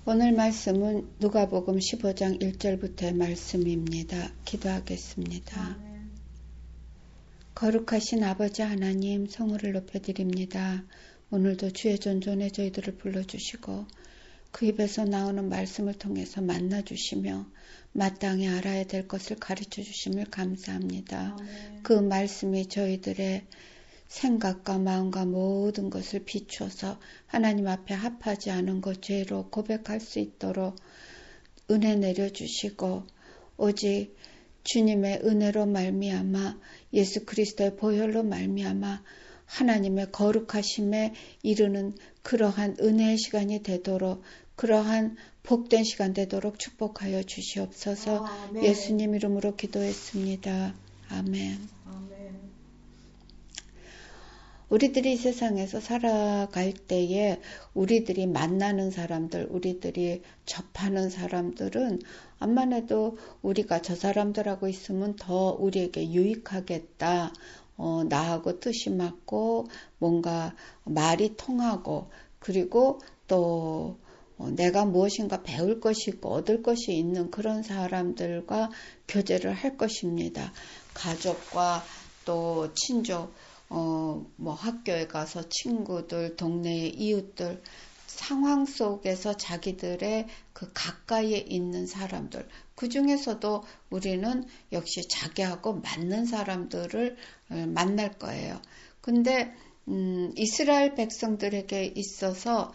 오늘 말씀은 누가복음 15장 1절부터의 말씀입니다. 기도하겠습니다. 거룩하신 아버지 하나님, 성호를 높여드립니다. 오늘도 주의 존존에 저희들을 불러주시고 그 입에서 나오는 말씀을 통해서 만나주시며 마땅히 알아야 될 것을 가르쳐 주심을 감사합니다. 그 말씀이 저희들의 생각과 마음과 모든 것을 비추어서 하나님 앞에 합하지 않은 것 죄로 고백할 수 있도록 은혜 내려주시고 오직 주님의 은혜로 말미암아 예수 그리스도의 보혈로 말미암아 하나님의 거룩하심에 이르는 그러한 은혜의 시간이 되도록 그러한 복된 시간 되도록 축복하여 주시옵소서. 아멘. 예수님 이름으로 기도했습니다. 아멘. 우리들이 이 세상에서 살아갈 때에 우리들이 만나는 사람들, 우리들이 접하는 사람들은 암만 해도 우리가 저 사람들하고 있으면 더 우리에게 유익하겠다. 나하고 뜻이 맞고 뭔가 말이 통하고 그리고 또 내가 무엇인가 배울 것이 있고 얻을 것이 있는 그런 사람들과 교제를 할 것입니다. 가족과 또 친족, 학교에 가서 친구들, 동네의 이웃들, 상황 속에서 자기들의 그 가까이에 있는 사람들, 그 중에서도 우리는 역시 자기하고 맞는 사람들을 만날 거예요. 근데, 이스라엘 백성들에게 있어서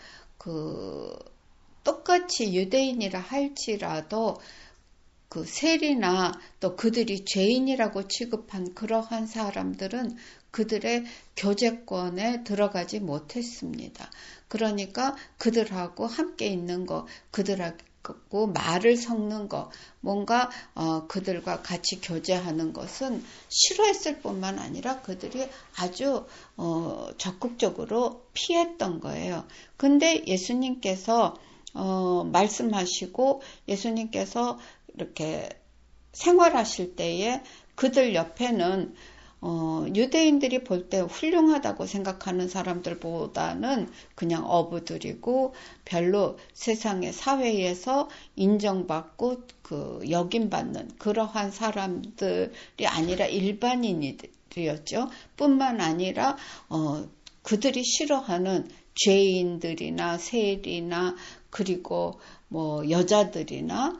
똑같이 유대인이라 할지라도 그 세리나 또 그들이 죄인이라고 취급한 그러한 사람들은 그들의 교제권에 들어가지 못했습니다. 그러니까 그들하고 함께 있는 거, 그들하고 말을 섞는 거, 뭔가 그들과 같이 교제하는 것은 싫어했을 뿐만 아니라 그들이 아주 적극적으로 피했던 거예요. 근데 예수님께서 말씀하시고 예수님께서 이렇게 생활하실 때에 그들 옆에는 유대인들이 볼 때 훌륭하다고 생각하는 사람들보다는 그냥 어부들이고 별로 세상의 사회에서 인정받고 역임받는 그러한 사람들이 아니라 일반인들이었죠. 뿐만 아니라 그들이 싫어하는 죄인들이나 세리나 그리고 여자들이나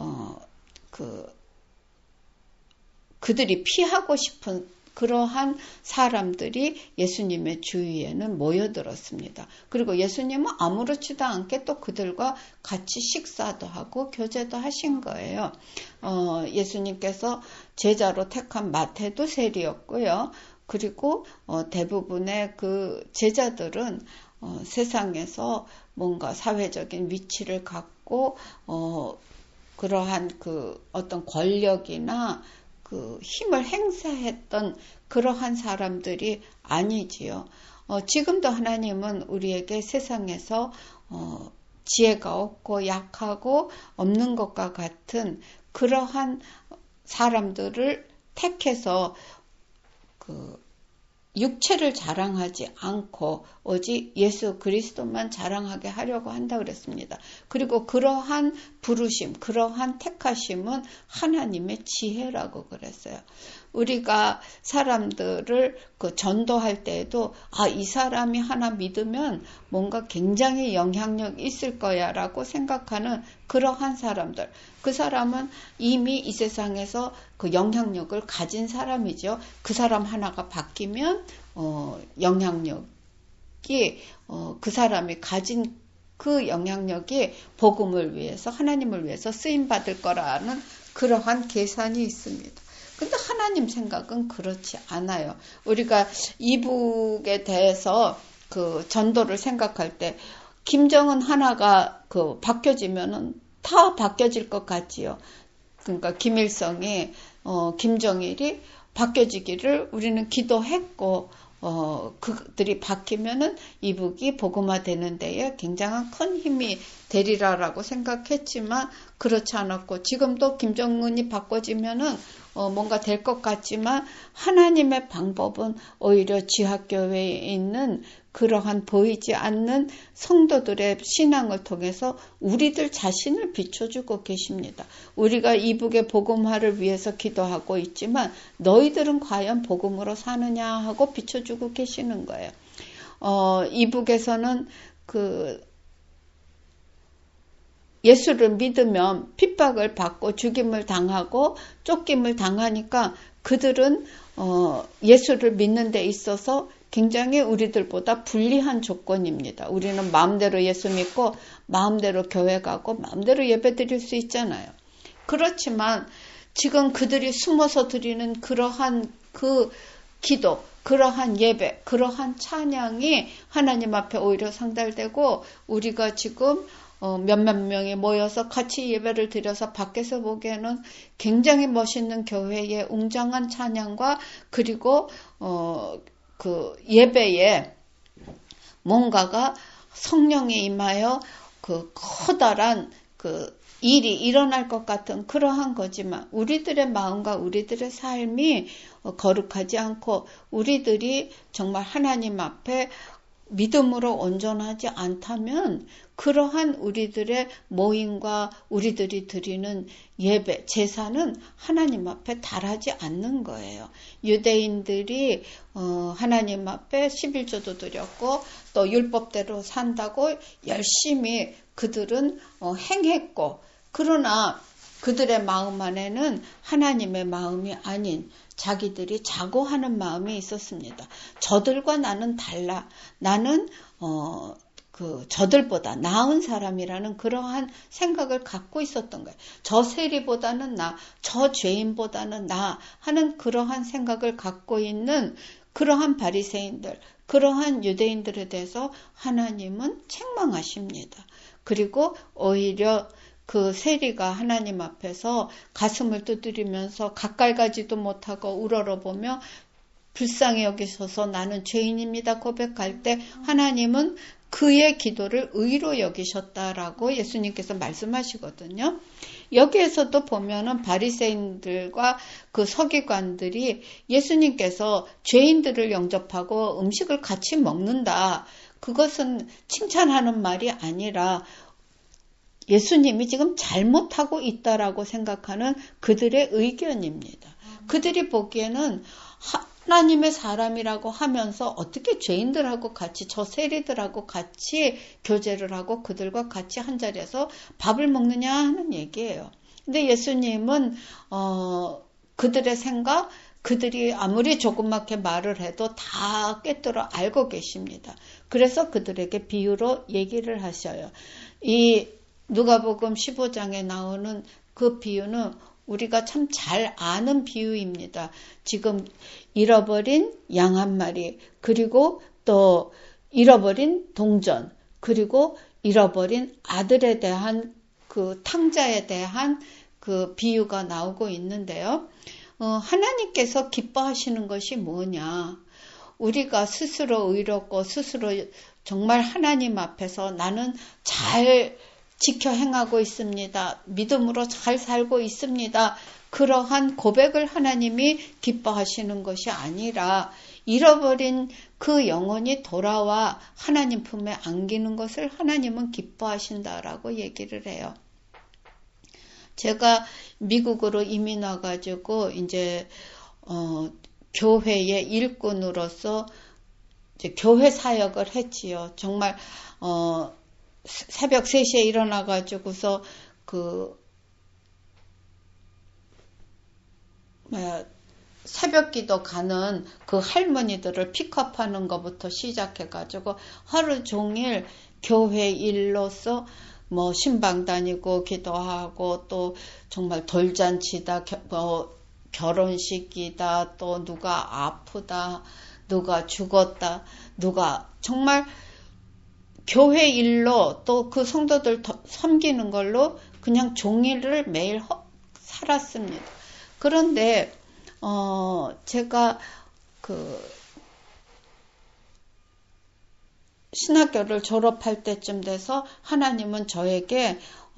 그들이 피하고 싶은 그러한 사람들이 예수님의 주위에는 모여들었습니다. 그리고 예수님은 아무렇지도 않게 또 그들과 같이 식사도 하고 교제도 하신 거예요. 예수님께서 제자로 택한 마태도 세리였고요. 그리고 대부분의 그 제자들은 세상에서 뭔가 사회적인 위치를 갖고 그러한 어떤 권력이나 힘을 행사했던 그러한 사람들이 아니지요. 지금도 하나님은 우리에게 세상에서 지혜가 없고 약하고 없는 것과 같은 그러한 사람들을 택해서 육체를 자랑하지 않고 오직 예수 그리스도만 자랑하게 하려고 한다 그랬습니다. 그리고 그러한 부르심, 그러한 택하심은 하나님의 지혜라고 그랬어요. 우리가 사람들을 전도할 때에도 이 사람이 하나 믿으면 뭔가 굉장히 영향력이 있을 거야 라고 생각하는 그러한 사람들. 그 사람은 이미 이 세상에서 그 영향력을 가진 사람이죠. 그 사람 하나가 바뀌면 영향력이 그 사람이 가진 그 영향력이 복음을 위해서 하나님을 위해서 쓰임받을 거라는 그러한 계산이 있습니다. 근데 하나님 생각은 그렇지 않아요. 우리가 이북에 대해서 전도를 생각할 때 김정은 하나가 바뀌어지면은 다 바뀌어질 것 같지요. 그러니까 김일성이 김정일이 바뀌어지기를 우리는 기도했고 그들이 바뀌면은 이북이 복음화되는 데에 굉장한 큰 힘이 되리라라고 생각했지만 그렇지 않았고 지금도 김정은이 바꿔지면은 뭔가 될 것 같지만 하나님의 방법은 오히려 지하교회에 있는 그러한 보이지 않는 성도들의 신앙을 통해서 우리들 자신을 비춰주고 계십니다. 우리가 이북의 복음화를 위해서 기도하고 있지만 너희들은 과연 복음으로 사느냐 하고 비춰주고 계시는 거예요. 이북에서는 예수를 믿으면 핍박을 받고 죽임을 당하고 쫓김을 당하니까 그들은 예수를 믿는 데 있어서 굉장히 우리들보다 불리한 조건입니다. 우리는 마음대로 예수 믿고 마음대로 교회 가고 마음대로 예배 드릴 수 있잖아요. 그렇지만 지금 그들이 숨어서 드리는 그러한 그 기도, 그러한 예배, 그러한 찬양이 하나님 앞에 오히려 상달되고 우리가 지금 몇몇 명이 모여서 같이 예배를 드려서 밖에서 보기에는 굉장히 멋있는 교회의 웅장한 찬양과 그리고 그 예배에 뭔가가 성령이 임하여 그 커다란 그 일이 일어날 것 같은 그러한 거지만 우리들의 마음과 우리들의 삶이 거룩하지 않고 우리들이 정말 하나님 앞에 믿음으로 온전하지 않다면 그러한 우리들의 모임과 우리들이 드리는 예배, 제사는 하나님 앞에 달하지 않는 거예요. 유대인들이 하나님 앞에 11조도 드렸고 또 율법대로 산다고 열심히 그들은 행했고 그러나 그들의 마음 안에는 하나님의 마음이 아닌 자기들이 자고하는 마음이 있었습니다. 저들과 나는 달라. 나는 저들보다 나은 사람이라는 그러한 생각을 갖고 있었던 거예요. 저 세리보다는 나, 저 죄인보다는 나 하는 그러한 생각을 갖고 있는 그러한 바리새인들, 그러한 유대인들에 대해서 하나님은 책망하십니다. 그리고 오히려 그 세리가 하나님 앞에서 가슴을 두드리면서 가까이 가지도 못하고 우러러보며 불쌍히 여기셔서 나는 죄인입니다 고백할 때 하나님은 그의 기도를 의로 여기셨다라고 예수님께서 말씀하시거든요. 여기에서도 보면은 바리새인들과 그 서기관들이 예수님께서 죄인들을 영접하고 음식을 같이 먹는다. 그것은 칭찬하는 말이 아니라 예수님이 지금 잘못하고 있다라고 생각하는 그들의 의견입니다. 그들이 보기에는 하나님의 사람이라고 하면서 어떻게 죄인들하고 같이 저 세리들하고 같이 교제를 하고 그들과 같이 한자리에서 밥을 먹느냐 하는 얘기예요. 근데 예수님은 그들의 생각, 그들이 아무리 조그맣게 말을 해도 다 꿰뚫어 알고 계십니다. 그래서 그들에게 비유로 얘기를 하셔요. 이 누가복음 15장에 나오는 그 비유는 우리가 참 잘 아는 비유입니다. 지금 잃어버린 양 한 마리, 그리고 또 잃어버린 동전, 그리고 잃어버린 아들에 대한 그 탕자에 대한 그 비유가 나오고 있는데요. 하나님께서 기뻐하시는 것이 뭐냐? 우리가 스스로 의롭고 스스로 정말 하나님 앞에서 나는 잘 지켜 행하고 있습니다. 믿음으로 잘 살고 있습니다. 그러한 고백을 하나님이 기뻐하시는 것이 아니라 잃어버린 그 영혼이 돌아와 하나님 품에 안기는 것을 하나님은 기뻐하신다라고 얘기를 해요. 제가 미국으로 이민 와가지고 이제 교회의 일꾼으로서 이제 교회 사역을 했지요. 정말 새벽 3시에 일어나가지고서 새벽 기도 가는 그 할머니들을 픽업하는 것부터 시작해가지고 하루 종일 교회 일로서 신방 다니고 기도하고 또 정말 돌잔치다, 결혼식이다, 또 누가 아프다, 누가 죽었다, 누가 정말 교회 일로 또 그 성도들 섬기는 걸로 그냥 종일을 매일 살았습니다. 그런데 제가 신학교를 졸업할 때쯤 돼서 하나님은 저에게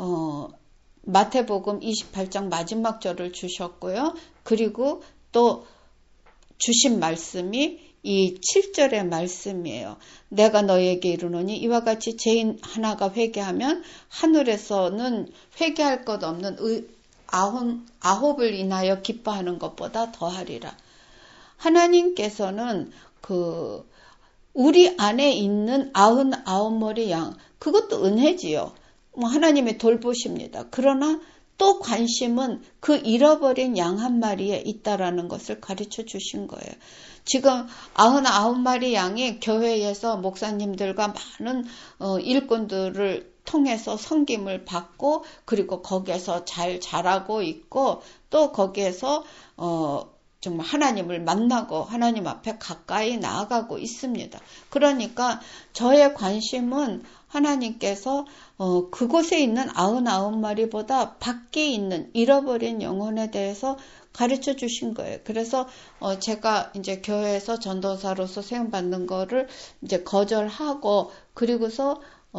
마태복음 28장 마지막 절을 주셨고요. 그리고 또 주신 말씀이 이 7절의 말씀이에요. 내가 너에게 이르노니 이와 같이 죄인 하나가 회개하면 하늘에서는 회개할 것 없는 아홉을 인하여 기뻐하는 것보다 더하리라. 하나님께서는 우리 안에 있는 99머리 양, 그것도 은혜지요. 하나님의 돌보십니다. 그러나 또 관심은 그 잃어버린 양 한 마리에 있다라는 것을 가르쳐 주신 거예요. 지금 99마리 양이 교회에서 목사님들과 많은 일꾼들을 통해서 섬김을 받고, 그리고 거기에서 잘 자라고 있고, 또 거기에서 정말 하나님을 만나고 하나님 앞에 가까이 나아가고 있습니다. 그러니까 저의 관심은 하나님께서 그곳에 있는 99마리보다 밖에 있는 잃어버린 영혼에 대해서 가르쳐 주신 거예요. 그래서 제가 이제 교회에서 전도사로서 세움 받는 거를 이제 거절하고, 그리고서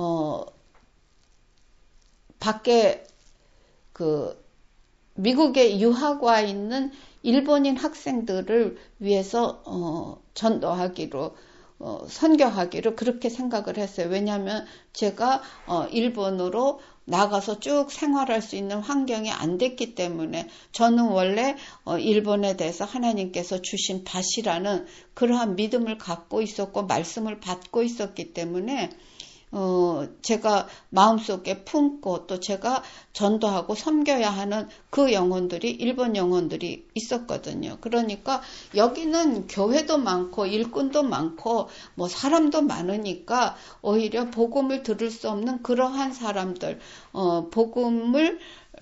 밖에 미국에 유학 와 있는 일본인 학생들을 위해서 전도하기로 선교하기로 그렇게 생각을 했어요. 왜냐하면 제가 일본으로 나가서 쭉 생활할 수 있는 환경이 안 됐기 때문에, 저는 원래 일본에 대해서 하나님께서 주신 밭이라는 그러한 믿음을 갖고 있었고 말씀을 받고 있었기 때문에 제가 마음속에 품고 또 제가 전도하고 섬겨야 하는 그 영혼들이 일본 영혼들이 있었거든요. 그러니까 여기는 교회도 많고 일꾼도 많고 사람도 많으니까 오히려 복음을 들을 수 없는 그러한 사람들, 복음을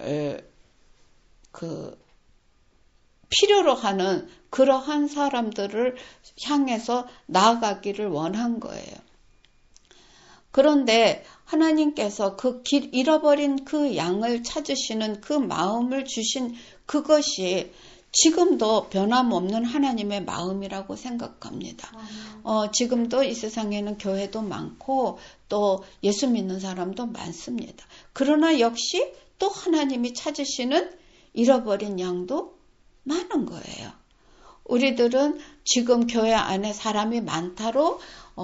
필요로 하는 그러한 사람들을 향해서 나아가기를 원한 거예요. 그런데 하나님께서 그 길 잃어버린 그 양을 찾으시는 그 마음을 주신 그것이 지금도 변함없는 하나님의 마음이라고 생각합니다. 지금도 이 세상에는 교회도 많고 또 예수 믿는 사람도 많습니다. 그러나 역시 또 하나님이 찾으시는 잃어버린 양도 많은 거예요. 우리들은 지금 교회 안에 사람이 많다로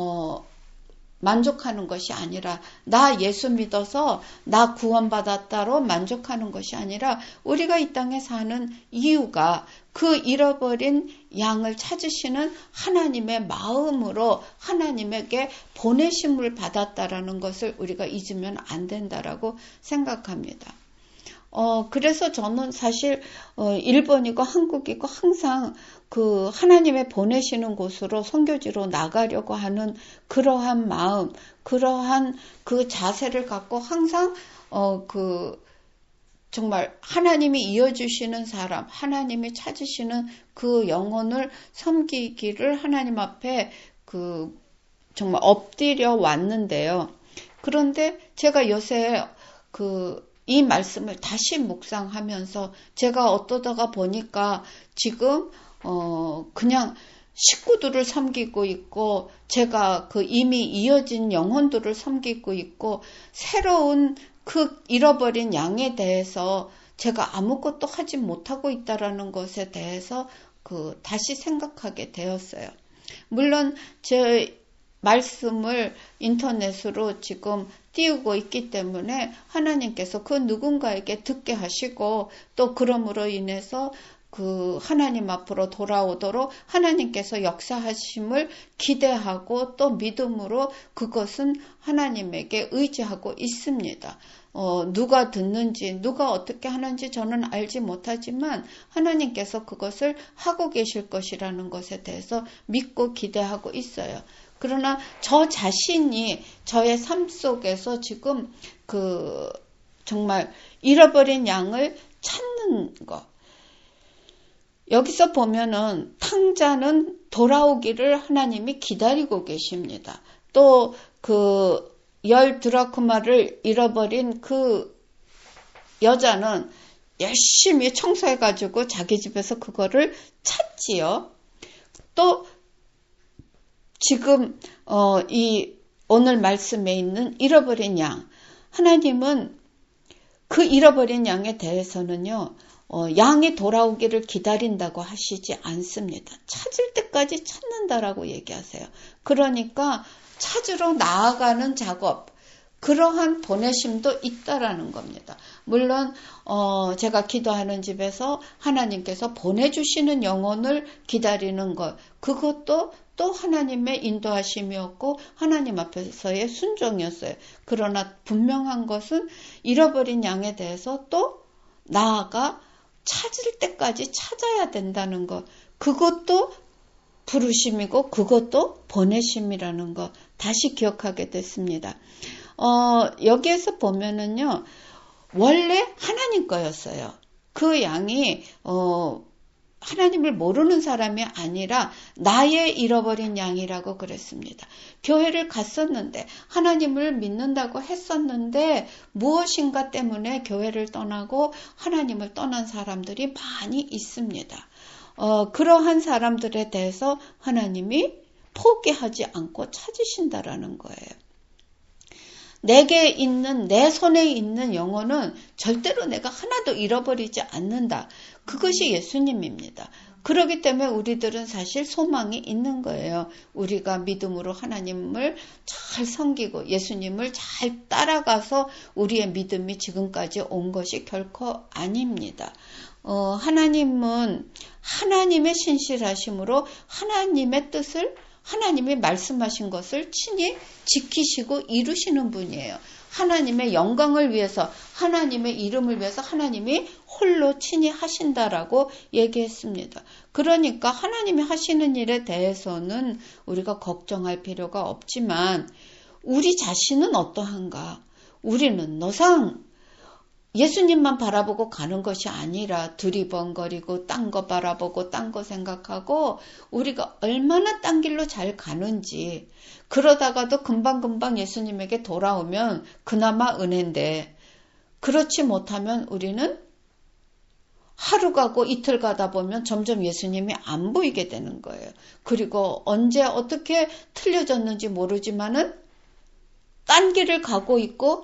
만족하는 것이 아니라, 나 예수 믿어서 나 구원받았다로 만족하는 것이 아니라, 우리가 이 땅에 사는 이유가 그 잃어버린 양을 찾으시는 하나님의 마음으로 하나님에게 보내심을 받았다라는 것을 우리가 잊으면 안 된다라고 생각합니다. 그래서 저는 사실 일본이고 한국이고 항상 그 하나님의 보내시는 곳으로 선교지로 나가려고 하는 그러한 마음, 그러한 그 자세를 갖고 항상 정말 하나님이 이어주시는 사람, 하나님이 찾으시는 그 영혼을 섬기기를 하나님 앞에 정말 엎드려 왔는데요. 그런데 제가 요새 이 말씀을 다시 묵상하면서 제가 어떠다가 보니까 지금 그냥 식구들을 섬기고 있고, 제가 이미 이어진 영혼들을 섬기고 있고, 새로운 그 잃어버린 양에 대해서 제가 아무것도 하지 못하고 있다라는 것에 대해서 다시 생각하게 되었어요. 물론 제 말씀을 인터넷으로 지금 띄우고 있기 때문에 하나님께서 그 누군가에게 듣게 하시고, 또 그럼으로 인해서 하나님 앞으로 돌아오도록 하나님께서 역사하심을 기대하고 또 믿음으로 그것은 하나님에게 의지하고 있습니다. 누가 듣는지, 누가 어떻게 하는지 저는 알지 못하지만 하나님께서 그것을 하고 계실 것이라는 것에 대해서 믿고 기대하고 있어요. 그러나 저 자신이 저의 삶 속에서 지금 정말 잃어버린 양을 찾는 것. 여기서 보면은 탕자는 돌아오기를 하나님이 기다리고 계십니다. 또 10드라크마를 잃어버린 그 여자는 열심히 청소해가지고 자기 집에서 그거를 찾지요. 또 지금 이 오늘 말씀에 있는 잃어버린 양, 하나님은 그 잃어버린 양에 대해서는요, 양이 돌아오기를 기다린다고 하시지 않습니다. 찾을 때까지 찾는다라고 얘기하세요. 그러니까 찾으러 나아가는 작업, 그러한 보내심도 있다라는 겁니다. 물론 제가 기도하는 집에서 하나님께서 보내주시는 영혼을 기다리는 것, 그것도 또 하나님의 인도하심이었고 하나님 앞에서의 순종이었어요. 그러나 분명한 것은 잃어버린 양에 대해서 또 나아가 찾을 때까지 찾아야 된다는 것, 그것도 부르심이고 그것도 보내심이라는 것 다시 기억하게 됐습니다. 여기에서 보면은요, 원래 하나님 거였어요. 그 양이 하나님을 모르는 사람이 아니라 나의 잃어버린 양이라고 그랬습니다. 교회를 갔었는데 하나님을 믿는다고 했었는데 무엇인가 때문에 교회를 떠나고 하나님을 떠난 사람들이 많이 있습니다. 그러한 사람들에 대해서 하나님이 포기하지 않고 찾으신다라는 거예요. 내게 있는, 내 손에 있는 영혼은 절대로 내가 하나도 잃어버리지 않는다. 그것이 예수님입니다. 그렇기 때문에 우리들은 사실 소망이 있는 거예요. 우리가 믿음으로 하나님을 잘 섬기고 예수님을 잘 따라가서 우리의 믿음이 지금까지 온 것이 결코 아닙니다. 하나님은 하나님의 신실하심으로 하나님의 뜻을, 하나님이 말씀하신 것을 친히 지키시고 이루시는 분이에요. 하나님의 영광을 위해서, 하나님의 이름을 위해서 하나님이 홀로 친히 하신다라고 얘기했습니다. 그러니까 하나님이 하시는 일에 대해서는 우리가 걱정할 필요가 없지만 우리 자신은 어떠한가? 우리는 너상 예수님만 바라보고 가는 것이 아니라 두리번거리고 딴 거 바라보고 딴 거 생각하고 우리가 얼마나 딴 길로 잘 가는지, 그러다가도 금방금방 예수님에게 돌아오면 그나마 은혜인데, 그렇지 못하면 우리는 하루 가고 이틀 가다 보면 점점 예수님이 안 보이게 되는 거예요. 그리고 언제 어떻게 틀려졌는지 모르지만은 딴 길을 가고 있고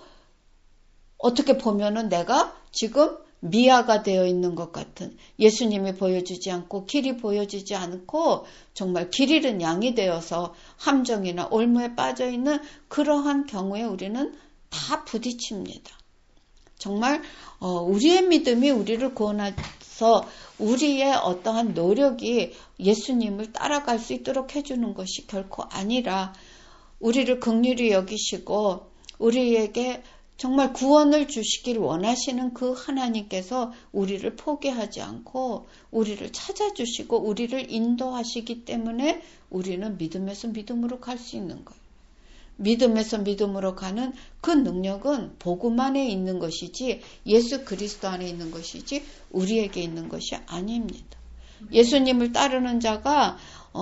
어떻게 보면은 내가 지금 미아가 되어 있는 것 같은, 예수님이 보여주지 않고 길이 보여지지 않고 정말 길 잃은 양이 되어서 함정이나 올무에 빠져 있는 그러한 경우에 우리는 다 부딪힙니다. 정말 우리의 믿음이 우리를 구원해서 우리의 어떠한 노력이 예수님을 따라갈 수 있도록 해주는 것이 결코 아니라 우리를 긍휼히 여기시고 우리에게 정말 구원을 주시길 원하시는 그 하나님께서 우리를 포기하지 않고 우리를 찾아주시고 우리를 인도하시기 때문에 우리는 믿음에서 믿음으로 갈 수 있는 거예요. 믿음에서 믿음으로 가는 그 능력은 복음 안에 있는 것이지 예수 그리스도 안에 있는 것이지 우리에게 있는 것이 아닙니다. 예수님을 따르는 자가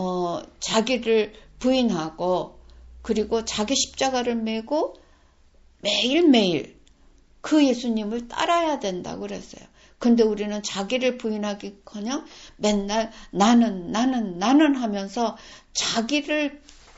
자기를 부인하고 그리고 자기 십자가를 메고 매일매일 그 예수님을 따라야 된다고 그랬어요. 근데 우리는 자기를 부인하기커녕 맨날 나는 하면서 자기를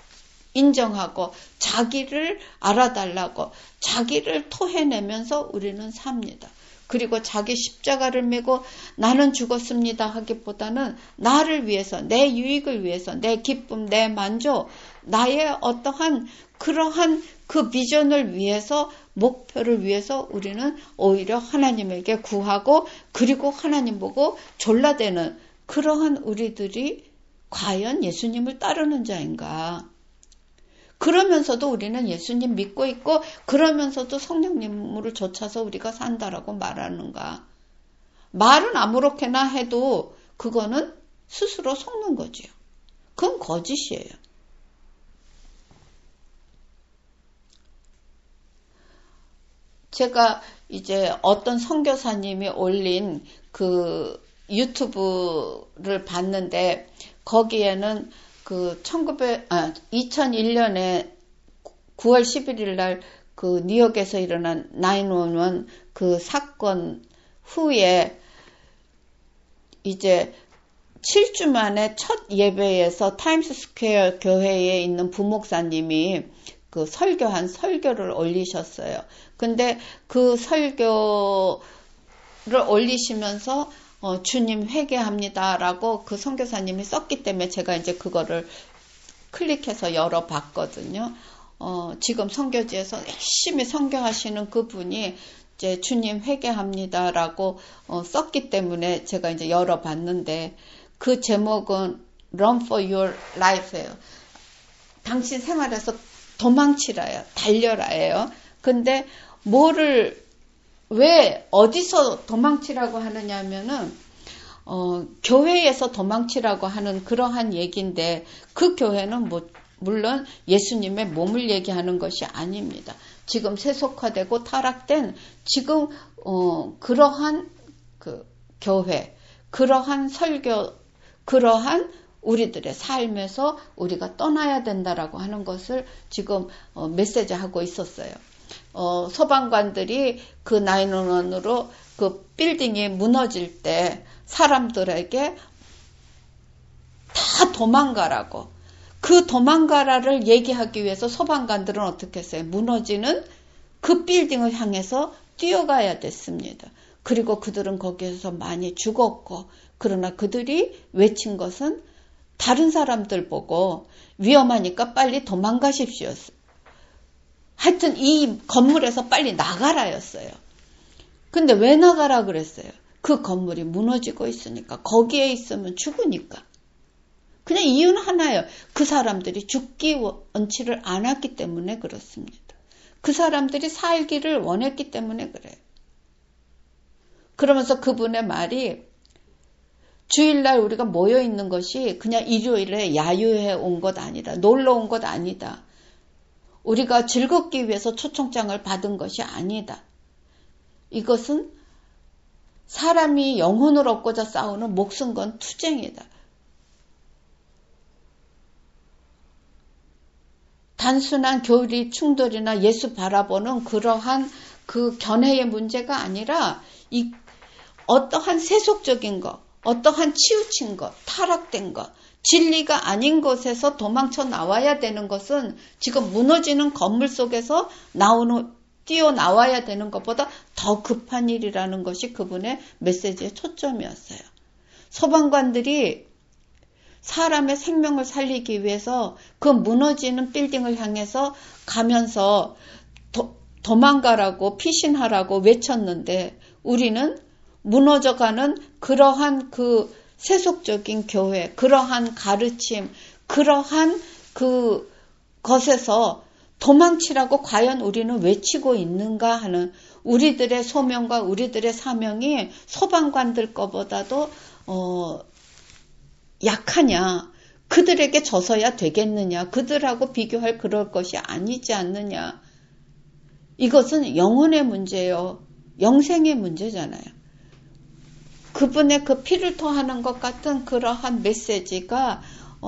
인정하고 자기를 알아달라고 자기를 토해내면서 우리는 삽니다. 그리고 자기 십자가를 메고 나는 죽었습니다 하기보다는 나를 위해서, 내 유익을 위해서, 내 기쁨, 내 만족, 나의 어떠한 그러한 그 비전을 위해서, 목표를 위해서 우리는 오히려 하나님에게 구하고 그리고 하나님 보고 졸라대는 그러한 우리들이 과연 예수님을 따르는 자인가? 그러면서도 우리는 예수님 믿고 있고 그러면서도 성령님을 좇아서 우리가 산다라고 말하는가? 말은 아무렇게나 해도 그거는 스스로 속는 거지요. 그건 거짓이에요. 제가 이제 어떤 선교사님이 올린 그 유튜브를 봤는데 거기에는 그 2001년에 9월 11일 날 그 뉴욕에서 일어난 911 그 사건 후에 이제 7주 만에 첫 예배에서 타임스스퀘어 교회에 있는 부목사님이 그 설교를 올리셨어요. 근데 그 설교 올리시면서 주님 회개합니다라고 그 선교사님이 썼기 때문에 제가 이제 그거를 클릭해서 열어봤거든요. 지금 선교지에서 열심히 선교하시는 그분이 이제 주님 회개합니다라고 썼기 때문에 제가 이제 열어봤는데 그 제목은 Run for your life예요. 당신 생활에서 도망치라요. 달려라예요. 근데 왜 어디서 도망치라고 하느냐면은 교회에서 도망치라고 하는 그러한 얘기인데 그 교회는 물론 예수님의 몸을 얘기하는 것이 아닙니다. 지금 세속화되고 타락된 지금 그러한 그 교회, 그러한 설교, 그러한 우리들의 삶에서 우리가 떠나야 된다라고 하는 것을 지금 메시지하고 있었어요. 소방관들이 그 911으로 그 빌딩이 무너질 때 사람들에게 다 도망가라고 그 도망가라를 얘기하기 위해서 소방관들은 어떻게 했어요? 무너지는 그 빌딩을 향해서 뛰어가야 됐습니다. 그리고 그들은 거기에서 많이 죽었고 그러나 그들이 외친 것은 다른 사람들 보고 위험하니까 빨리 도망가십시오. 하여튼 이 건물에서 빨리 나가라였어요. 근데 왜 나가라 그랬어요? 그 건물이 무너지고 있으니까 거기에 있으면 죽으니까. 그냥 이유는 하나예요. 그 사람들이 죽기 원치를 않았기 때문에 그렇습니다. 그 사람들이 살기를 원했기 때문에 그래요. 그러면서 그분의 말이 주일날 우리가 모여 있는 것이 그냥 일요일에 야유해 온 것 아니다. 놀러 온 것 아니다. 우리가 즐겁기 위해서 초청장을 받은 것이 아니다. 이것은 사람이 영혼을 얻고자 싸우는 목숨 건 투쟁이다. 단순한 교리 충돌이나 예수 바라보는 그러한 그 견해의 문제가 아니라 어떠한 세속적인 것, 어떠한 치우친 것, 타락된 것, 진리가 아닌 것에서 도망쳐 나와야 되는 것은 지금 무너지는 건물 속에서 뛰어나와야 되는 것보다 더 급한 일이라는 것이 그분의 메시지의 초점이었어요. 소방관들이 사람의 생명을 살리기 위해서 그 무너지는 빌딩을 향해서 가면서 도망가라고 피신하라고 외쳤는데 우리는 무너져가는 그러한 그 세속적인 교회, 그러한 가르침, 그러한 그 것에서 도망치라고 과연 우리는 외치고 있는가 하는 우리들의 소명과 우리들의 사명이 소방관들 거보다도 약하냐? 그들에게 져서야 되겠느냐? 그들하고 비교할 그럴 것이 아니지 않느냐? 이것은 영혼의 문제예요. 영생의 문제잖아요. 그분의 그 피를 토하는 것 같은 그러한 메시지가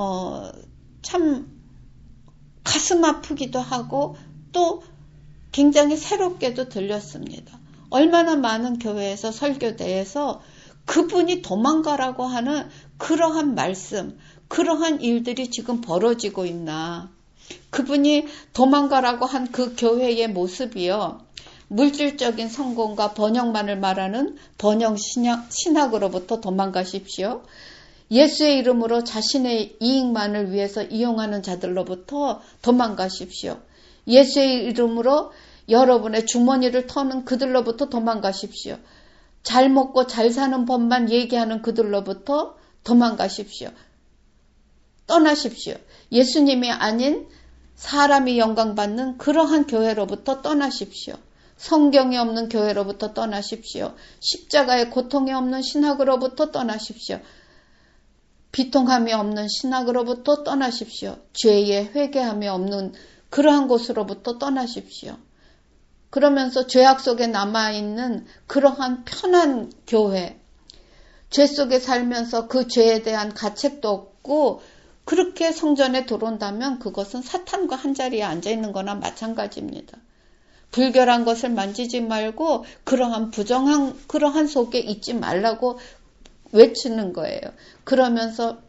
참 가슴 아프기도 하고 또 굉장히 새롭게도 들렸습니다. 얼마나 많은 교회에서 설교대에서 그분이 도망가라고 하는 그러한 말씀, 그러한 일들이 지금 벌어지고 있나. 그분이 도망가라고 한 그 교회의 모습이요. 물질적인 성공과 번영만을 말하는 번영 신학으로부터 도망가십시오. 예수의 이름으로 자신의 이익만을 위해서 이용하는 자들로부터 도망가십시오. 예수의 이름으로 여러분의 주머니를 터는 그들로부터 도망가십시오. 잘 먹고 잘 사는 법만 얘기하는 그들로부터 도망가십시오. 떠나십시오. 예수님이 아닌 사람이 영광받는 그러한 교회로부터 떠나십시오. 성경이 없는 교회로부터 떠나십시오. 십자가의 고통이 없는 신학으로부터 떠나십시오. 비통함이 없는 신학으로부터 떠나십시오. 죄의 회개함이 없는 그러한 곳으로부터 떠나십시오. 그러면서 죄악 속에 남아있는 그러한 편한 교회, 죄 속에 살면서 그 죄에 대한 가책도 없고 그렇게 성전에 들어온다면 그것은 사탄과 한자리에 앉아있는 거나 마찬가지입니다. 불결한 것을 만지지 말고 그러한 부정한 그러한 속에 있지 말라고 외치는 거예요. 그러면서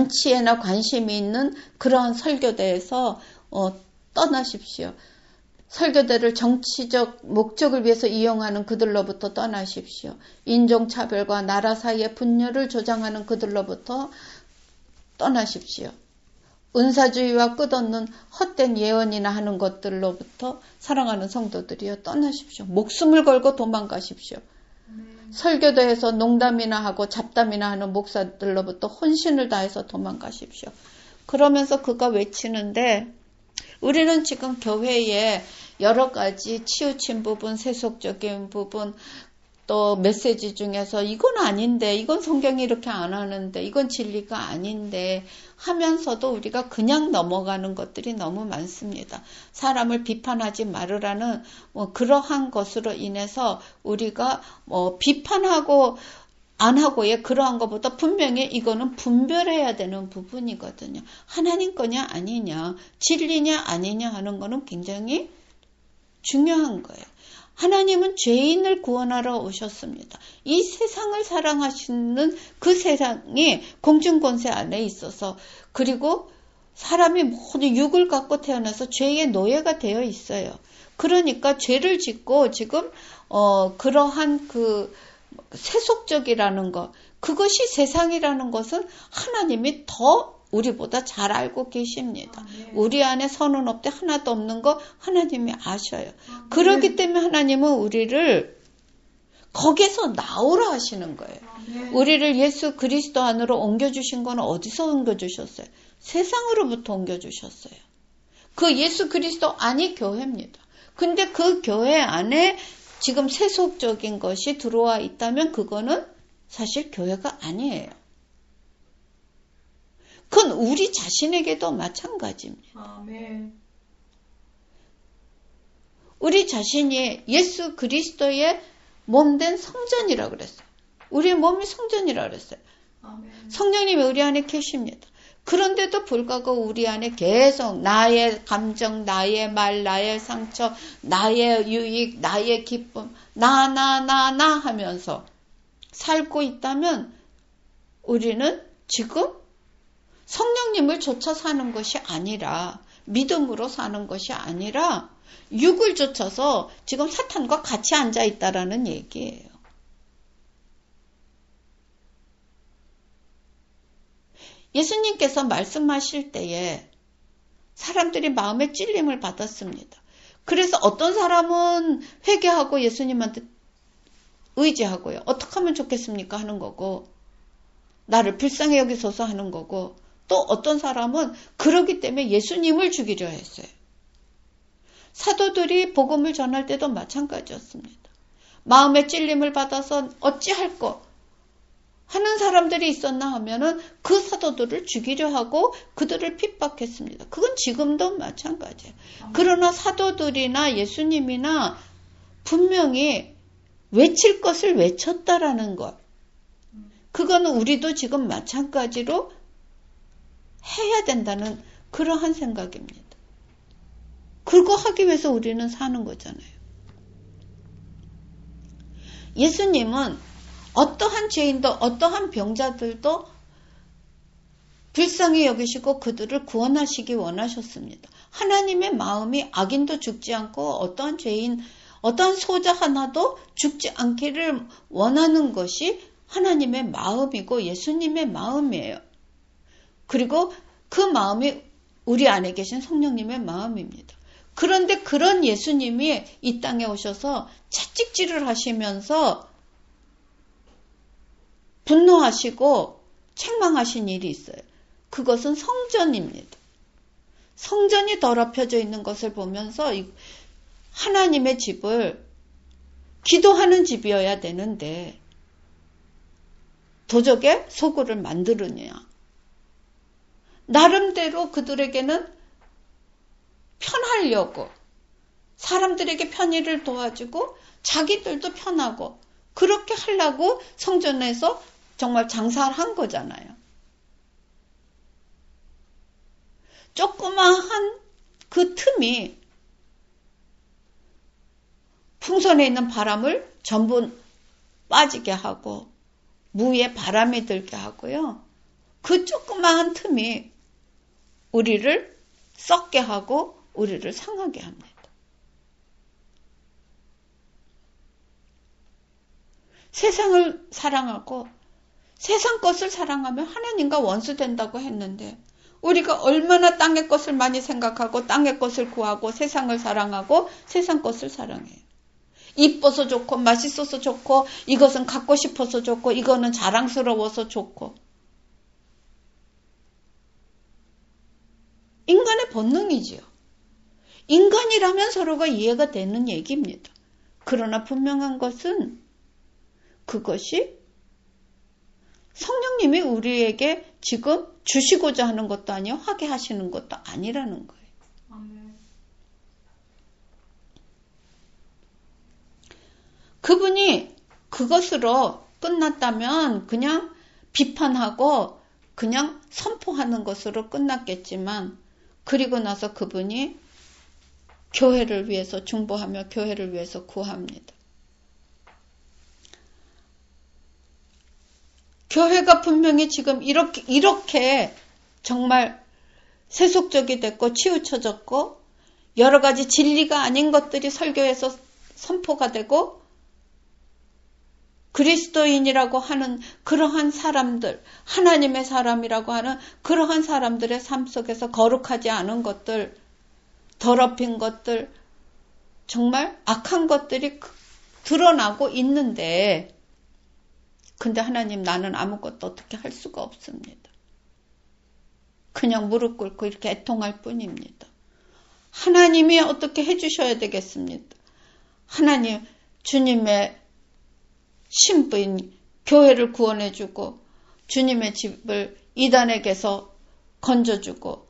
잔치에나 관심이 있는 그러한 설교대에서 떠나십시오. 설교대를 정치적 목적을 위해서 이용하는 그들로부터 떠나십시오. 인종차별과 나라 사이의 분열을 조장하는 그들로부터 떠나십시오. 은사주의와 끝없는 헛된 예언이나 하는 것들로부터 사랑하는 성도들이여 떠나십시오. 목숨을 걸고 도망가십시오. 설교대에서 농담이나 하고 잡담이나 하는 목사들로부터 혼신을 다해서 도망가십시오. 그러면서 그가 외치는데 우리는 지금 교회에 여러 가지 치우친 부분, 세속적인 부분, 또 메시지 중에서 이건 아닌데, 이건 성경이 이렇게 안 하는데, 이건 진리가 아닌데 하면서도 우리가 그냥 넘어가는 것들이 너무 많습니다. 사람을 비판하지 말으라는 그러한 것으로 인해서 우리가 비판하고 안 하고의 그러한 것보다 분명히 이거는 분별해야 되는 부분이거든요. 하나님 거냐 아니냐, 진리냐 아니냐 하는 거는 굉장히 중요한 거예요. 하나님은 죄인을 구원하러 오셨습니다. 이 세상을 사랑하시는 그 세상이 공중권세 안에 있어서, 그리고 사람이 모두 육을 갖고 태어나서 죄의 노예가 되어 있어요. 그러니까 죄를 짓고 지금 그러한 그 세속적이라는 것, 그것이 세상이라는 것은 하나님이 더 우리보다 잘 알고 계십니다. 우리 안에 선은 없대 하나도 없는 거 하나님이 아셔요. 그렇기 때문에 하나님은 우리를 거기서 나오라 하시는 거예요. 우리를 예수 그리스도 안으로 옮겨주신 건 어디서 옮겨주셨어요? 세상으로부터 옮겨주셨어요. 그 예수 그리스도 안이 교회입니다. 근데 그 교회 안에 지금 세속적인 것이 들어와 있다면 그거는 사실 교회가 아니에요. 그건 우리 자신에게도 마찬가지입니다. 아멘. 우리 자신이 예수 그리스도의 몸된 성전이라고 그랬어요. 우리의 몸이 성전이라고 그랬어요. 아멘. 성령님이 우리 안에 계십니다. 그런데도 불구하고 우리 안에 계속 나의 감정, 나의 말, 나의 상처, 나의 유익, 나의 기쁨, 나 하면서 살고 있다면 우리는 지금 성령님을 쫓아 사는 것이 아니라, 믿음으로 사는 것이 아니라 육을 쫓아서 지금 사탄과 같이 앉아 있다라는 얘기예요. 예수님께서 말씀하실 때에 사람들이 마음에 찔림을 받았습니다. 그래서 어떤 사람은 회개하고 예수님한테 의지하고요. 어떻게 하면 좋겠습니까? 하는 거고, 나를 불쌍히 여기소서 하는 거고, 또 어떤 사람은 그러기 때문에 예수님을 죽이려 했어요. 사도들이 복음을 전할 때도 마찬가지였습니다. 마음의 찔림을 받아서 어찌할 거 하는 사람들이 있었나 하면은 그 사도들을 죽이려 하고 그들을 핍박했습니다. 그건 지금도 마찬가지예요. 그러나 사도들이나 예수님이나 분명히 외칠 것을 외쳤다라는 것. 그거는 우리도 지금 마찬가지로 해야 된다는 그러한 생각입니다. 그거 하기 위해서 우리는 사는 거잖아요. 예수님은 어떠한 죄인도 어떠한 병자들도 불쌍히 여기시고 그들을 구원하시기 원하셨습니다. 하나님의 마음이 악인도 죽지 않고 어떠한 죄인, 어떠한 소자 하나도 죽지 않기를 원하는 것이 하나님의 마음이고 예수님의 마음이에요. 그리고 그 마음이 우리 안에 계신 성령님의 마음입니다. 그런데 그런 예수님이 이 땅에 오셔서 채찍질을 하시면서 분노하시고 책망하신 일이 있어요. 그것은 성전입니다. 성전이 더럽혀져 있는 것을 보면서 하나님의 집을 기도하는 집이어야 되는데 도적의 소굴을 만들으냐. 나름대로 그들에게는 편하려고 사람들에게 편의를 도와주고 자기들도 편하고 그렇게 하려고 성전에서 정말 장사를 한 거잖아요. 조그마한 그 틈이 풍선에 있는 바람을 전부 빠지게 하고 무에 바람이 들게 하고요. 그 조그마한 틈이 우리를 썩게 하고 우리를 상하게 합니다. 세상을 사랑하고 세상 것을 사랑하면 하나님과 원수 된다고 했는데 우리가 얼마나 땅의 것을 많이 생각하고 땅의 것을 구하고 세상을 사랑하고 세상 것을 사랑해요. 이뻐서 좋고 맛있어서 좋고 이것은 갖고 싶어서 좋고 이거는 자랑스러워서 좋고 인간의 본능이지요. 인간이라면 서로가 이해가 되는 얘기입니다. 그러나 분명한 것은 그것이 성령님이 우리에게 지금 주시고자 하는 것도 아니요 하게 하시는 것도 아니라는 거예요. 아멘. 그분이 그것으로 끝났다면 그냥 비판하고 그냥 선포하는 것으로 끝났겠지만 그리고 나서 그분이 교회를 위해서 중보하며 교회를 위해서 구합니다. 교회가 분명히 지금 이렇게 정말 세속적이 됐고 치우쳐졌고 여러 가지 진리가 아닌 것들이 설교에서 선포가 되고 그리스도인이라고 하는 그러한 사람들, 하나님의 사람이라고 하는 그러한 사람들의 삶 속에서 거룩하지 않은 것들, 더럽힌 것들, 정말 악한 것들이 드러나고 있는데 근데 하나님 나는 아무것도 어떻게 할 수가 없습니다. 그냥 무릎 꿇고 이렇게 애통할 뿐입니다. 하나님이 어떻게 해주셔야 되겠습니다. 하나님 주님의 신부인 교회를 구원해주고 주님의 집을 이단에게서 건져주고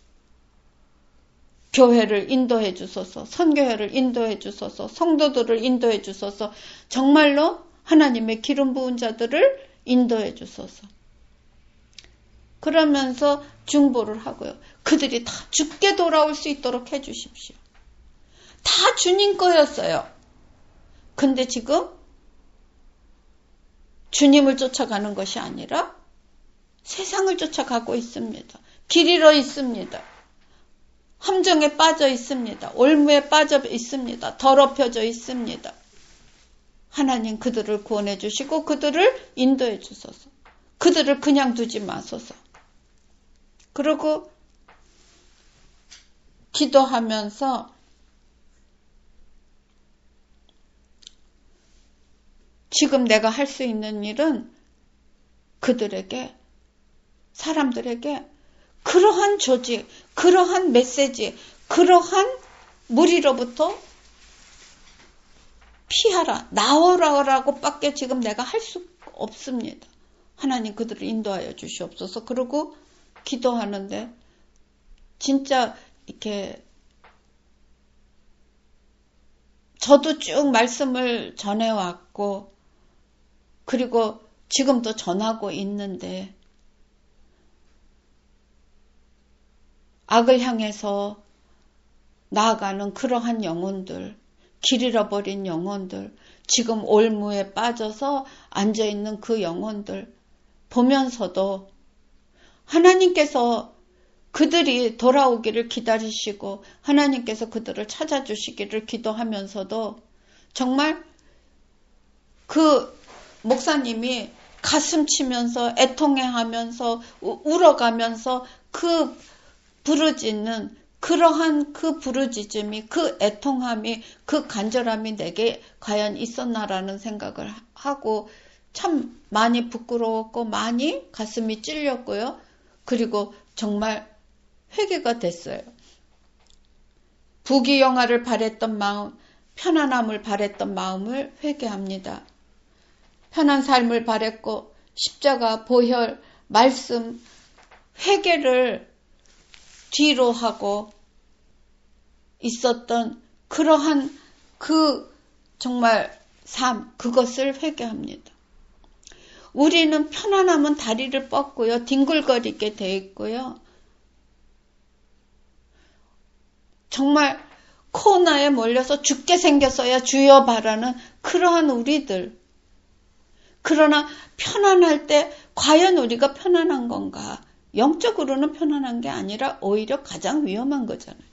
교회를 인도해 주소서, 선교회를 인도해 주소서, 성도들을 인도해 주소서, 정말로 하나님의 기름 부은 자들을 인도해 주소서. 그러면서 중보를 하고요. 그들이 다 죽게 돌아올 수 있도록 해 주십시오. 다 주님 거였어요. 근데 지금 주님을 쫓아가는 것이 아니라 세상을 쫓아가고 있습니다. 길 잃어 있습니다. 함정에 빠져 있습니다. 올무에 빠져 있습니다. 더럽혀져 있습니다. 하나님 그들을 구원해 주시고 그들을 인도해 주소서. 그들을 그냥 두지 마소서. 그리고 기도하면서 지금 내가 할 수 있는 일은 그들에게, 사람들에게 그러한 조직, 그러한 메시지, 그러한 무리로부터 피하라, 나오라라고 밖에 지금 내가 할 수 없습니다. 하나님 그들을 인도하여 주시옵소서. 그리고 기도하는데 진짜 이렇게 저도 쭉 말씀을 전해왔고 그리고 지금도 전하고 있는데 악을 향해서 나아가는 그러한 영혼들, 길 잃어버린 영혼들, 지금 올무에 빠져서 앉아있는 그 영혼들 보면서도 하나님께서 그들이 돌아오기를 기다리시고 하나님께서 그들을 찾아주시기를 기도하면서도 정말 그 목사님이 가슴 치면서 애통해하면서 울어가면서 그 부르짖는 그러한 그 부르짖음이, 그 애통함이, 그 간절함이 내게 과연 있었나라는 생각을 하고 참 많이 부끄러웠고 많이 가슴이 찔렸고요. 그리고 정말 회개가 됐어요. 부귀영화를 바랬던 마음, 편안함을 바랬던 마음을 회개합니다. 편한 삶을 바랬고 십자가, 보혈, 말씀, 회개를 뒤로 하고 있었던 그러한 그 정말 삶, 그것을 회개합니다. 우리는 편안하면 다리를 뻗고요. 뒹굴거리게 돼 있고요. 정말 코로나에 몰려서 죽게 생겼어야 주여 바라는 그러한 우리들. 그러나 편안할 때 과연 우리가 편안한 건가? 영적으로는 편안한 게 아니라 오히려 가장 위험한 거잖아요.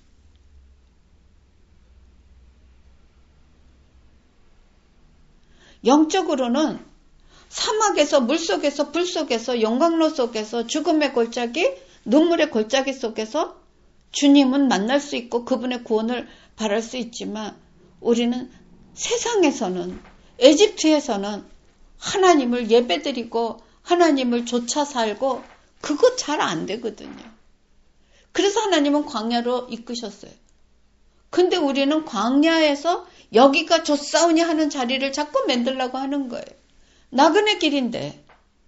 영적으로는 사막에서, 물속에서, 불속에서, 용광로 속에서, 죽음의 골짜기, 눈물의 골짜기 속에서 주님은 만날 수 있고 그분의 구원을 바랄 수 있지만 우리는 세상에서는, 에집트에서는 하나님을 예배드리고 하나님을 쫓아 살고 그거 잘 안 되거든요. 그래서 하나님은 광야로 이끄셨어요. 근데 우리는 광야에서 여기가 좆사오니 하는 자리를 자꾸 만들려고 하는 거예요. 나그네 길인데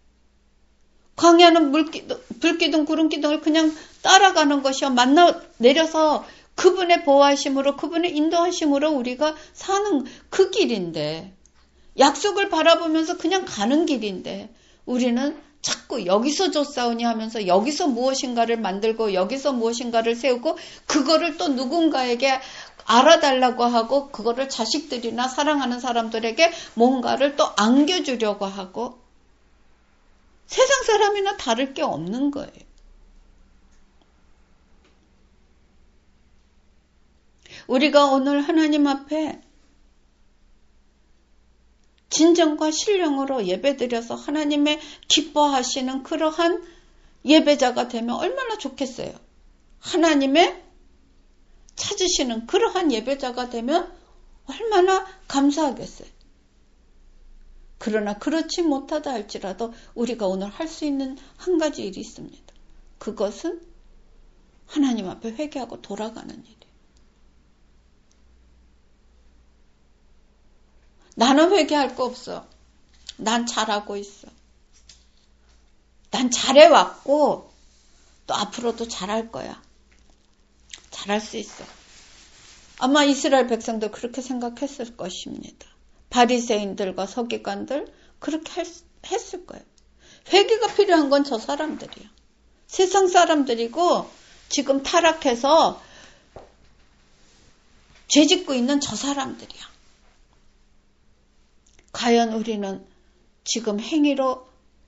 광야는 불기둥 구름기둥을 그냥 따라가는 것이요. 만나 내려서 그분의 보호하심으로 그분의 인도하심으로 우리가 사는 그 길인데 약속을 바라보면서 그냥 가는 길인데 우리는 자꾸 여기서 좆사오니 하면서 여기서 무엇인가를 만들고 여기서 무엇인가를 세우고 그거를 또 누군가에게 알아달라고 하고 그거를 자식들이나 사랑하는 사람들에게 뭔가를 또 안겨주려고 하고 세상 사람이나 다를 게 없는 거예요. 우리가 오늘 하나님 앞에 진정과 신령으로 예배드려서 하나님의 기뻐하시는 그러한 예배자가 되면 얼마나 좋겠어요. 하나님의 찾으시는 그러한 예배자가 되면 얼마나 감사하겠어요. 그러나 그렇지 못하다 할지라도 우리가 오늘 할 수 있는 한 가지 일이 있습니다. 그것은 하나님 앞에 회개하고 돌아가는 일이에요. 나는 회개할 거 없어. 난 잘하고 있어. 난 잘해왔고 또 앞으로도 잘할 거야. 잘할 수 있어. 아마 이스라엘 백성도 그렇게 생각했을 것입니다. 바리새인들과 서기관들 그렇게 했을 거예요. 회개가 필요한 건 저 사람들이야. 세상 사람들이고 지금 타락해서 죄짓고 있는 저 사람들이야. 과연 우리는 지금 행위로,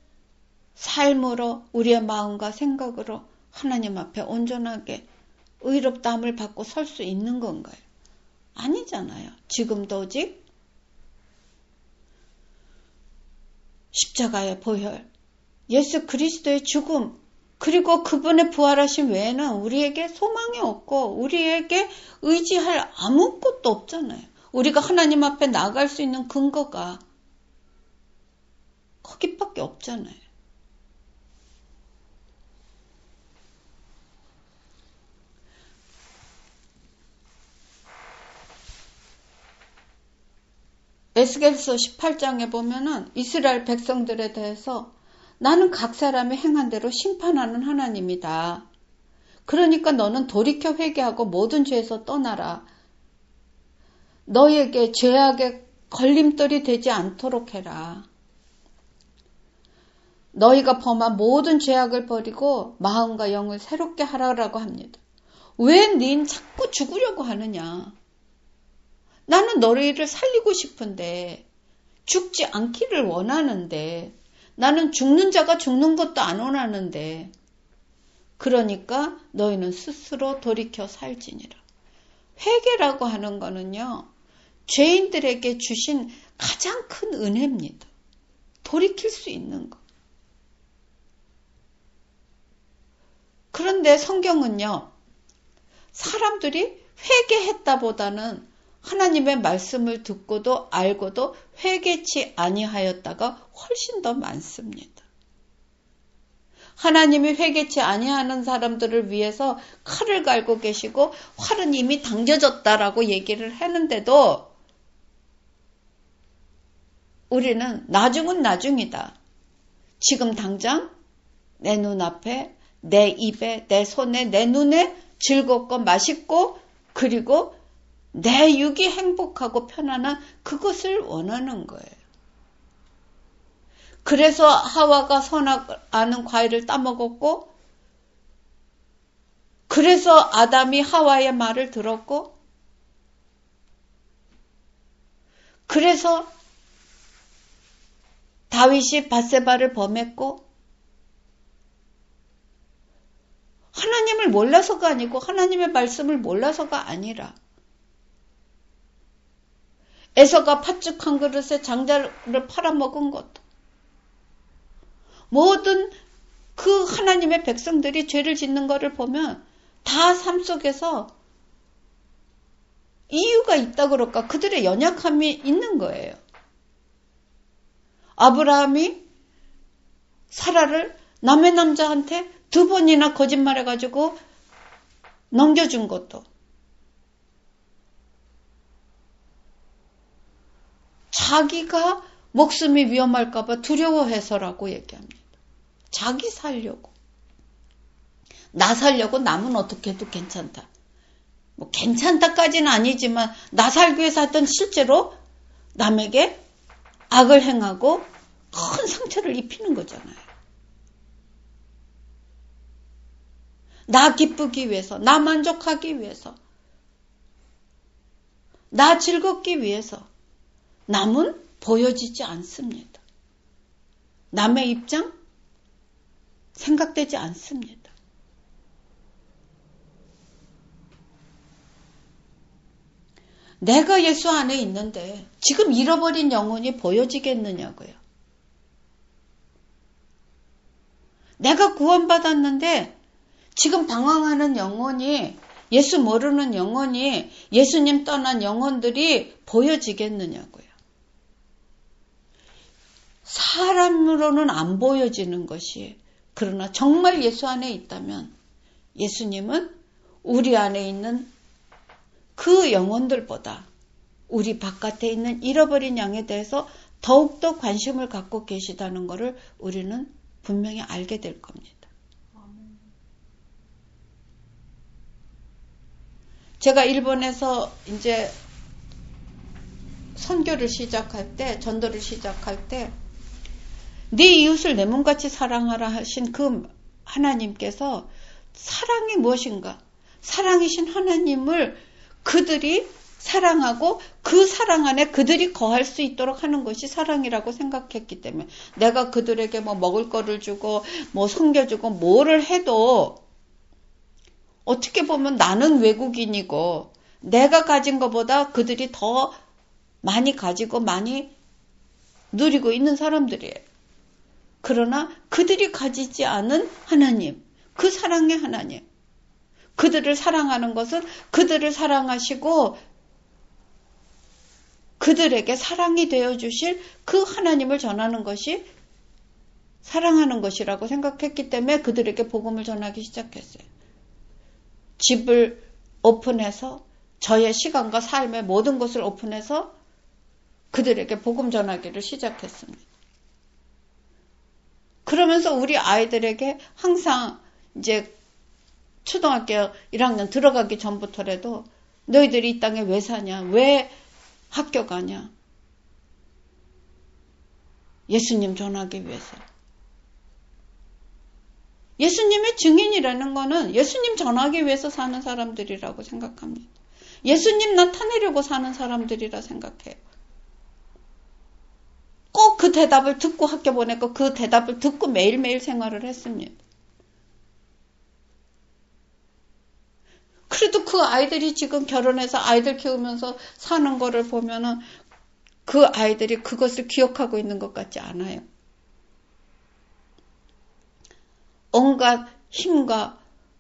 삶으로, 우리의 마음과 생각으로 하나님 앞에 온전하게 의롭다함을 받고 설 수 있는 건가요? 아니잖아요. 지금도 오직 십자가의 보혈, 예수 그리스도의 죽음, 그리고 그분의 부활하심 외에는 우리에게 소망이 없고 우리에게 의지할 아무것도 없잖아요. 우리가 하나님 앞에 나갈 수 있는 근거가 거기밖에 없잖아요. 에스겔서 18장에 보면은 이스라엘 백성들에 대해서 나는 각 사람이 행한 대로 심판하는 하나님이다. 그러니까 너는 돌이켜 회개하고 모든 죄에서 떠나라. 너에게 죄악의 걸림돌이 되지 않도록 해라. 너희가 범한 모든 죄악을 버리고 마음과 영을 새롭게 하라라고 합니다. 왜 닌 자꾸 죽으려고 하느냐? 나는 너희를 살리고 싶은데 죽지 않기를 원하는데 나는 죽는 자가 죽는 것도 안 원하는데 그러니까 너희는 스스로 돌이켜 살지니라. 회개라고 하는 거는요. 죄인들에게 주신 가장 큰 은혜입니다. 돌이킬 수 있는 것. 그런데 성경은요. 사람들이 회개했다보다는 하나님의 말씀을 듣고도 알고도 회개치 아니하였다가 훨씬 더 많습니다. 하나님이 회개치 아니하는 사람들을 위해서 칼을 갈고 계시고 활은 이미 당겨졌다라고 얘기를 하는데도 우리는 나중은 나중이다. 지금 당장 내 눈앞에, 내 입에, 내 손에, 내 눈에 즐겁고 맛있고 그리고 내 육이 행복하고 편안한 그것을 원하는 거예요. 그래서 하와가 선악하는 과일을 따먹었고 그래서 아담이 하와의 말을 들었고 그래서 다윗이 밧세바를 범했고 하나님을 몰라서가 아니고 하나님의 말씀을 몰라서가 아니라 에서가 팥죽 한 그릇에 장자를 팔아먹은 것도, 모든 그 하나님의 백성들이 죄를 짓는 것을 보면 다 삶 속에서 이유가 있다 그럴까? 그들의 연약함이 있는 거예요. 아브라함이 사라를 남의 남자한테 2번이나 거짓말해가지고 넘겨준 것도, 자기가 목숨이 위험할까봐 두려워해서라고 얘기합니다. 자기 살려고. 나 살려고 남은 어떻게 해도 괜찮다. 뭐 괜찮다까지는 아니지만 나 살기 위해서 하여튼 실제로 남에게 악을 행하고 큰 상처를 입히는 거잖아요. 나 기쁘기 위해서, 나 만족하기 위해서, 나 즐겁기 위해서 남은 보여지지 않습니다. 남의 입장 생각되지 않습니다. 내가 예수 안에 있는데 지금 잃어버린 영혼이 보여지겠느냐고요. 내가 구원받았는데 지금 방황하는 영혼이, 예수 모르는 영혼이, 예수님 떠난 영혼들이 보여지겠느냐고요. 사람으로는 안 보여지는 것이, 그러나 정말 예수 안에 있다면 예수님은 우리 안에 있는 그 영혼들보다 우리 바깥에 있는 잃어버린 양에 대해서 더욱더 관심을 갖고 계시다는 것을 우리는 분명히 알게 될 겁니다. 제가 일본에서 이제 선교를 시작할 때, 전도를 시작할 때, 네 이웃을 내 몸같이 사랑하라 하신 그 하나님께서 사랑이 무엇인가? 사랑이신 하나님을 그들이 사랑하고 그 사랑 안에 그들이 거할 수 있도록 하는 것이 사랑이라고 생각했기 때문에, 내가 그들에게 뭐 먹을 거를 주고 뭐 섬겨주고 뭐를 해도 어떻게 보면 나는 외국인이고 내가 가진 것보다 그들이 더 많이 가지고 많이 누리고 있는 사람들이에요. 그러나 그들이 가지지 않은 하나님, 그 사랑의 하나님, 그들을 사랑하는 것은 그들을 사랑하시고 그들에게 사랑이 되어주실 그 하나님을 전하는 것이 사랑하는 것이라고 생각했기 때문에 그들에게 복음을 전하기 시작했어요. 집을 오픈해서 저의 시간과 삶의 모든 것을 오픈해서 그들에게 복음 전하기를 시작했습니다. 그러면서 우리 아이들에게 항상 이제 초등학교 1학년 들어가기 전부터라도 너희들이 이 땅에 왜 사냐? 왜 학교 가냐? 예수님 전하기 위해서. 예수님의 증인이라는 거는 예수님 전하기 위해서 사는 사람들이라고 생각합니다. 예수님 나타내려고 사는 사람들이라 생각해요. 꼭 그 대답을 듣고 학교 보냈고 그 대답을 듣고 매일매일 생활을 했습니다. 그래도 그 아이들이 지금 결혼해서 아이들 키우면서 사는 거를 보면은 그 아이들이 그것을 기억하고 있는 것 같지 않아요. 온갖 힘과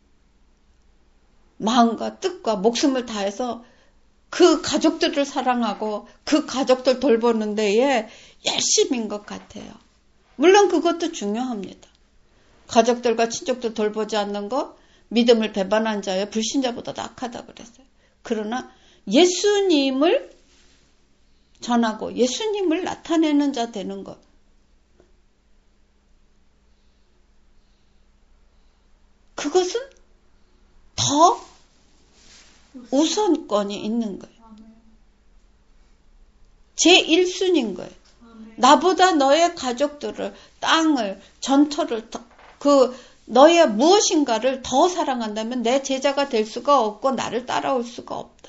마음과 뜻과 목숨을 다해서 그 가족들을 사랑하고 그 가족들 돌보는 데에 열심인 것 같아요. 물론 그것도 중요합니다. 가족들과 친족들 돌보지 않는 거, 믿음을 배반한 자여 불신자보다 악하다 그랬어요. 그러나 예수님을 전하고 예수님을 나타내는 자 되는 것, 그것은 더 우선권이 있는 거예요. 제1순위인 거예요. 나보다 너의 가족들을, 땅을, 전토를, 너의 무엇인가를 더 사랑한다면 내 제자가 될 수가 없고 나를 따라올 수가 없다.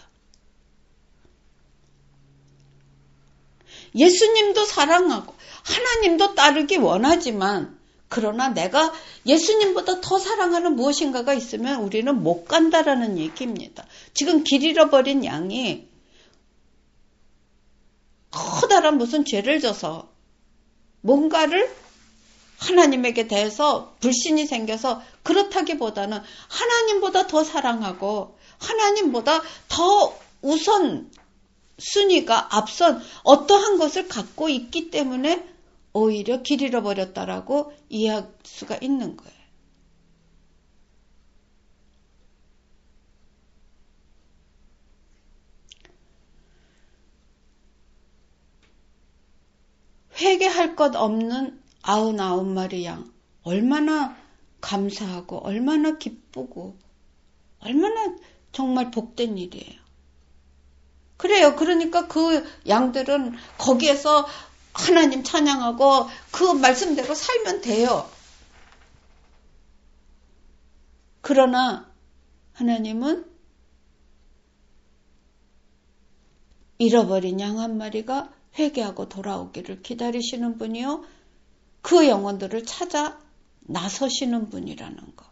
예수님도 사랑하고 하나님도 따르기 원하지만, 그러나 내가 예수님보다 더 사랑하는 무엇인가가 있으면 우리는 못 간다라는 얘기입니다. 지금 길 잃어버린 양이 사람 무슨 죄를 져서 뭔가를 하나님에게 대해서 불신이 생겨서 그렇다기보다는 하나님보다 더 사랑하고 하나님보다 더 우선 순위가 앞선 어떠한 것을 갖고 있기 때문에 오히려 길 잃어버렸다라고 이해할 수가 있는 거예요. 회개할 것 없는 99마리 양, 얼마나 감사하고 얼마나 기쁘고 얼마나 정말 복된 일이에요. 그래요. 그러니까 그 양들은 거기에서 하나님 찬양하고 그 말씀대로 살면 돼요. 그러나 하나님은 잃어버린 양 한 마리가 회개하고 돌아오기를 기다리시는 분이요. 그 영혼들을 찾아 나서시는 분이라는 것.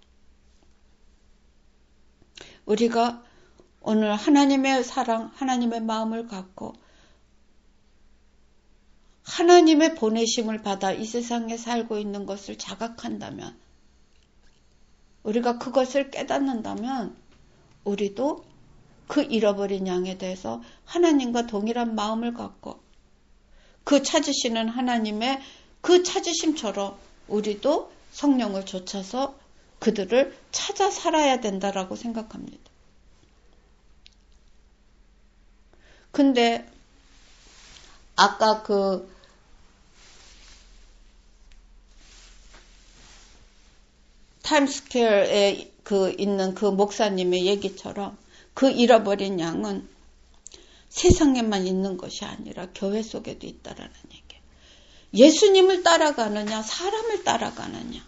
우리가 오늘 하나님의 사랑, 하나님의 마음을 갖고 하나님의 보내심을 받아 이 세상에 살고 있는 것을 자각한다면, 우리가 그것을 깨닫는다면 우리도 그 잃어버린 양에 대해서 하나님과 동일한 마음을 갖고 그 찾으시는 하나님의 그 찾으심처럼 우리도 성령을 좇아서 그들을 찾아 살아야 된다라고 생각합니다. 근데 아까 그 타임스퀘어에 있는 그 목사님의 얘기처럼 그 잃어버린 양은 세상에만 있는 것이 아니라 교회 속에도 있다라는 얘기예요. 예수님을 따라가느냐, 사람을 따라가느냐.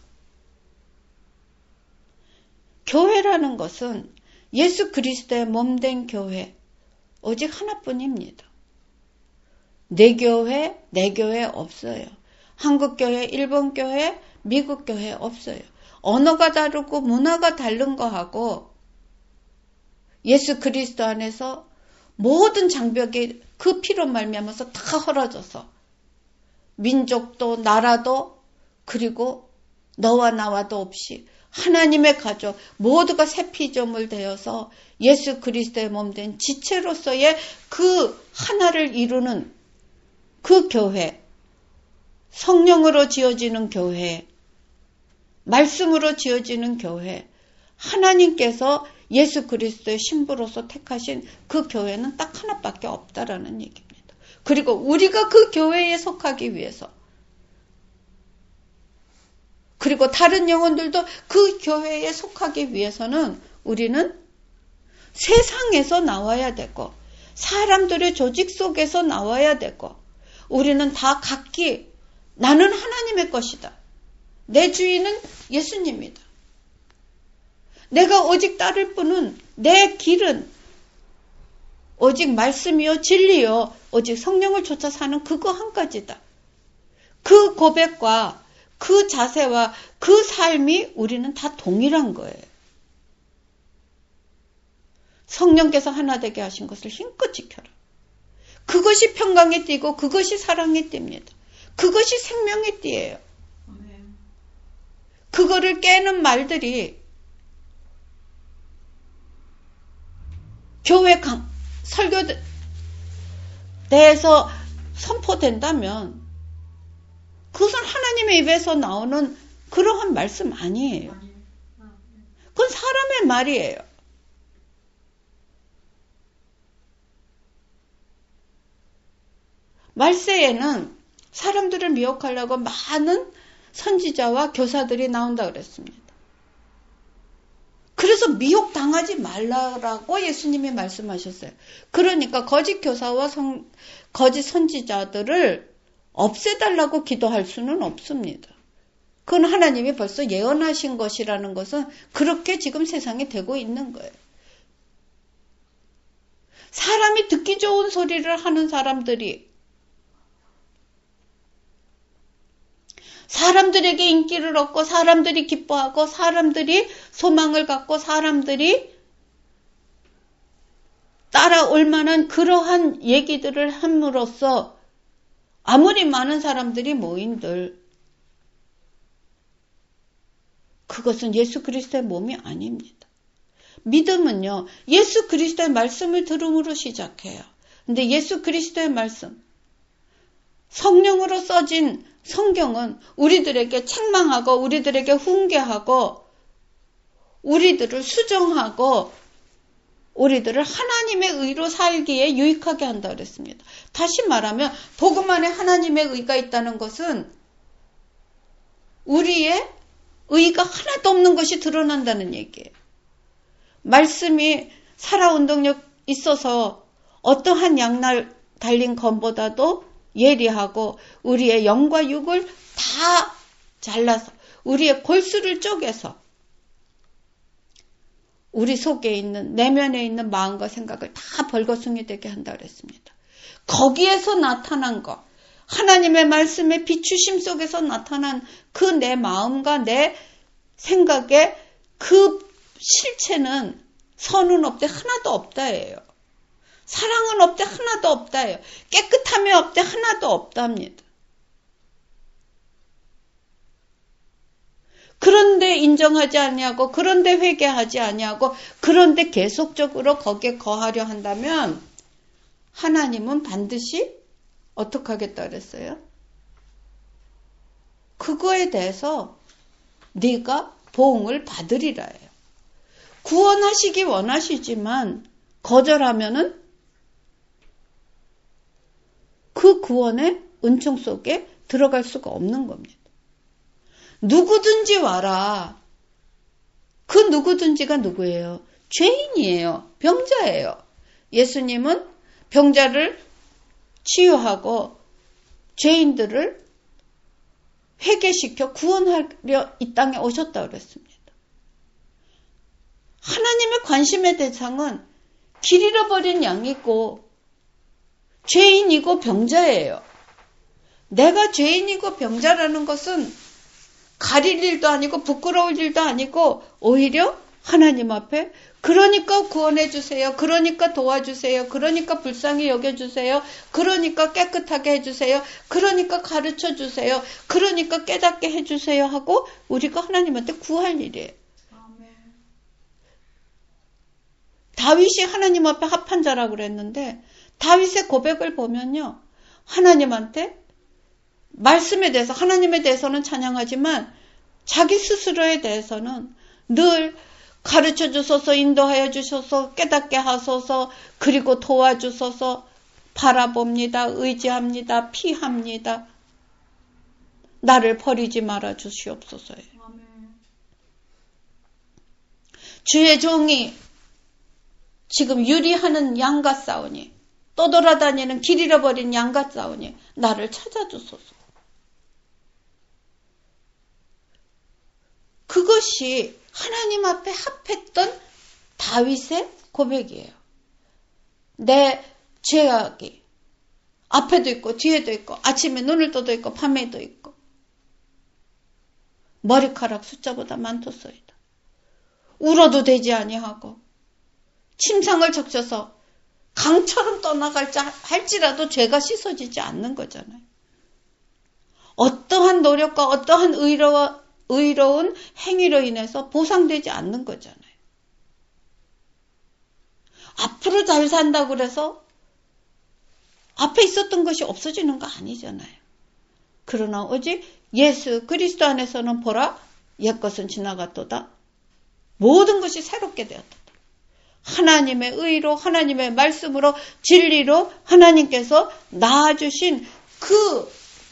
교회라는 것은 예수 그리스도의 몸된 교회, 오직 하나뿐입니다. 내 교회 없어요. 한국 교회, 일본 교회, 미국 교회 없어요. 언어가 다르고 문화가 다른 거하고 예수 그리스도 안에서 모든 장벽이 그 피로 말미암아서 다 헐어져서 민족도 나라도 그리고 너와 나와도 없이 하나님의 가족 모두가 새 피조물 되어서 예수 그리스도의 몸된 지체로서의 그 하나를 이루는 그 교회, 성령으로 지어지는 교회, 말씀으로 지어지는 교회, 하나님께서 예수 그리스도의 신부로서 택하신 그 교회는 딱 하나밖에 없다라는 얘기입니다. 그리고 우리가 그 교회에 속하기 위해서, 그리고 다른 영혼들도 그 교회에 속하기 위해서는 우리는 세상에서 나와야 되고 사람들의 조직 속에서 나와야 되고, 우리는 다 각기 나는 하나님의 것이다. 내 주인은 예수님이다. 내가 오직 따를 뿐은 내 길은 오직 말씀이요 진리요 오직 성령을 쫓아 사는 그거 한 가지다. 그 고백과 그 자세와 그 삶이 우리는 다 동일한 거예요. 성령께서 하나 되게 하신 것을 힘껏 지켜라. 그것이 평강의 띠고 그것이 사랑의 띠입니다. 그것이 생명의 띠예요. 그거를 깨는 말들이 교회 설교대에서 선포된다면 그것은 하나님의 입에서 나오는 그러한 말씀 아니에요. 그건 사람의 말이에요. 말세에는 사람들을 미혹하려고 많은 선지자와 교사들이 나온다 그랬습니다. 그래서 미혹당하지 말라라고 예수님이 말씀하셨어요. 그러니까 거짓 교사와 거짓 선지자들을 없애달라고 기도할 수는 없습니다. 그건 하나님이 벌써 예언하신 것이라는 것은 그렇게 지금 세상에 되고 있는 거예요. 사람이 듣기 좋은 소리를 하는 사람들이 사람들에게 인기를 얻고 사람들이 기뻐하고 사람들이 소망을 갖고 사람들이 따라올 만한 그러한 얘기들을 함으로써 아무리 많은 사람들이 모인들 그것은 예수 그리스도의 몸이 아닙니다. 믿음은요, 예수 그리스도의 말씀을 들음으로 시작해요. 근데 예수 그리스도의 말씀, 성령으로 써진 성경은 우리들에게 책망하고 우리들에게 훈계하고 우리들을 수정하고 우리들을 하나님의 의로 살기에 유익하게 한다 그랬습니다. 다시 말하면 복음 안에 하나님의 의가 있다는 것은 우리의 의가 하나도 없는 것이 드러난다는 얘기예요. 말씀이 살아온 능력 있어서 어떠한 양날 달린 검보다도 예리하고 우리의 영과 육을 다 잘라서 우리의 골수를 쪼개서 우리 속에 있는 내면에 있는 마음과 생각을 다 벌거숭이 되게 한다 그랬습니다. 거기에서 나타난 것, 하나님의 말씀의 비추심 속에서 나타난 그 내 마음과 내 생각의 그 실체는 선은 없대 하나도 없다예요. 사랑은 없대 하나도 없다예요. 깨끗함이 없대 하나도 없답니다. 그런데 인정하지 아니하고 그런데 회개하지 아니하고 그런데 계속적으로 거기에 거하려 한다면 하나님은 반드시 어떻게 하겠다 그랬어요? 그거에 대해서 네가 보응을 받으리라 해요. 구원하시기 원하시지만 거절하면은 그 구원의 은총 속에 들어갈 수가 없는 겁니다. 누구든지 와라. 그 누구든지가 누구예요? 죄인이에요. 병자예요. 예수님은 병자를 치유하고 죄인들을 회개시켜 구원하려 이 땅에 오셨다고 그랬습니다. 하나님의 관심의 대상은 길 잃어버린 양이고 죄인이고 병자예요. 내가 죄인이고 병자라는 것은 가릴 일도 아니고 부끄러울 일도 아니고 오히려 하나님 앞에 그러니까 구원해 주세요. 그러니까 도와주세요. 그러니까 불쌍히 여겨주세요. 그러니까 깨끗하게 해주세요. 그러니까 가르쳐 주세요. 그러니까 깨닫게 해주세요 하고 우리가 하나님한테 구할 일이에요. 다윗이 하나님 앞에 합한 자라고 그랬는데 다윗의 고백을 보면요. 하나님한테 말씀에 대해서 하나님에 대해서는 찬양하지만 자기 스스로에 대해서는 늘 가르쳐 주소서 인도하여 주소서 깨닫게 하소서 그리고 도와주소서 바라봅니다. 의지합니다. 피합니다. 나를 버리지 말아 주시옵소서예요. 주의 종이 지금 유리하는 양과 싸우니 떠돌아다니는 길 잃어버린 양과 싸우니 나를 찾아주소서. 그것이 하나님 앞에 합했던 다윗의 고백이에요. 내 죄악이 앞에도 있고 뒤에도 있고 아침에 눈을 떠도 있고 밤에도 있고 머리카락 숫자보다 많도소이다. 울어도 되지 아니하고 침상을 적셔서 강처럼 떠나갈자 할지라도 죄가 씻어지지 않는 거잖아요. 어떠한 노력과 어떠한 의로운 행위로 인해서 보상되지 않는 거잖아요. 앞으로 잘 산다고 그래서 앞에 있었던 것이 없어지는 거 아니잖아요. 그러나 오직 예수 그리스도 안에서는 보라 옛것은 지나갔도다. 모든 것이 새롭게 되었다. 하나님의 의로 하나님의 말씀으로 진리로 하나님께서 낳아주신 그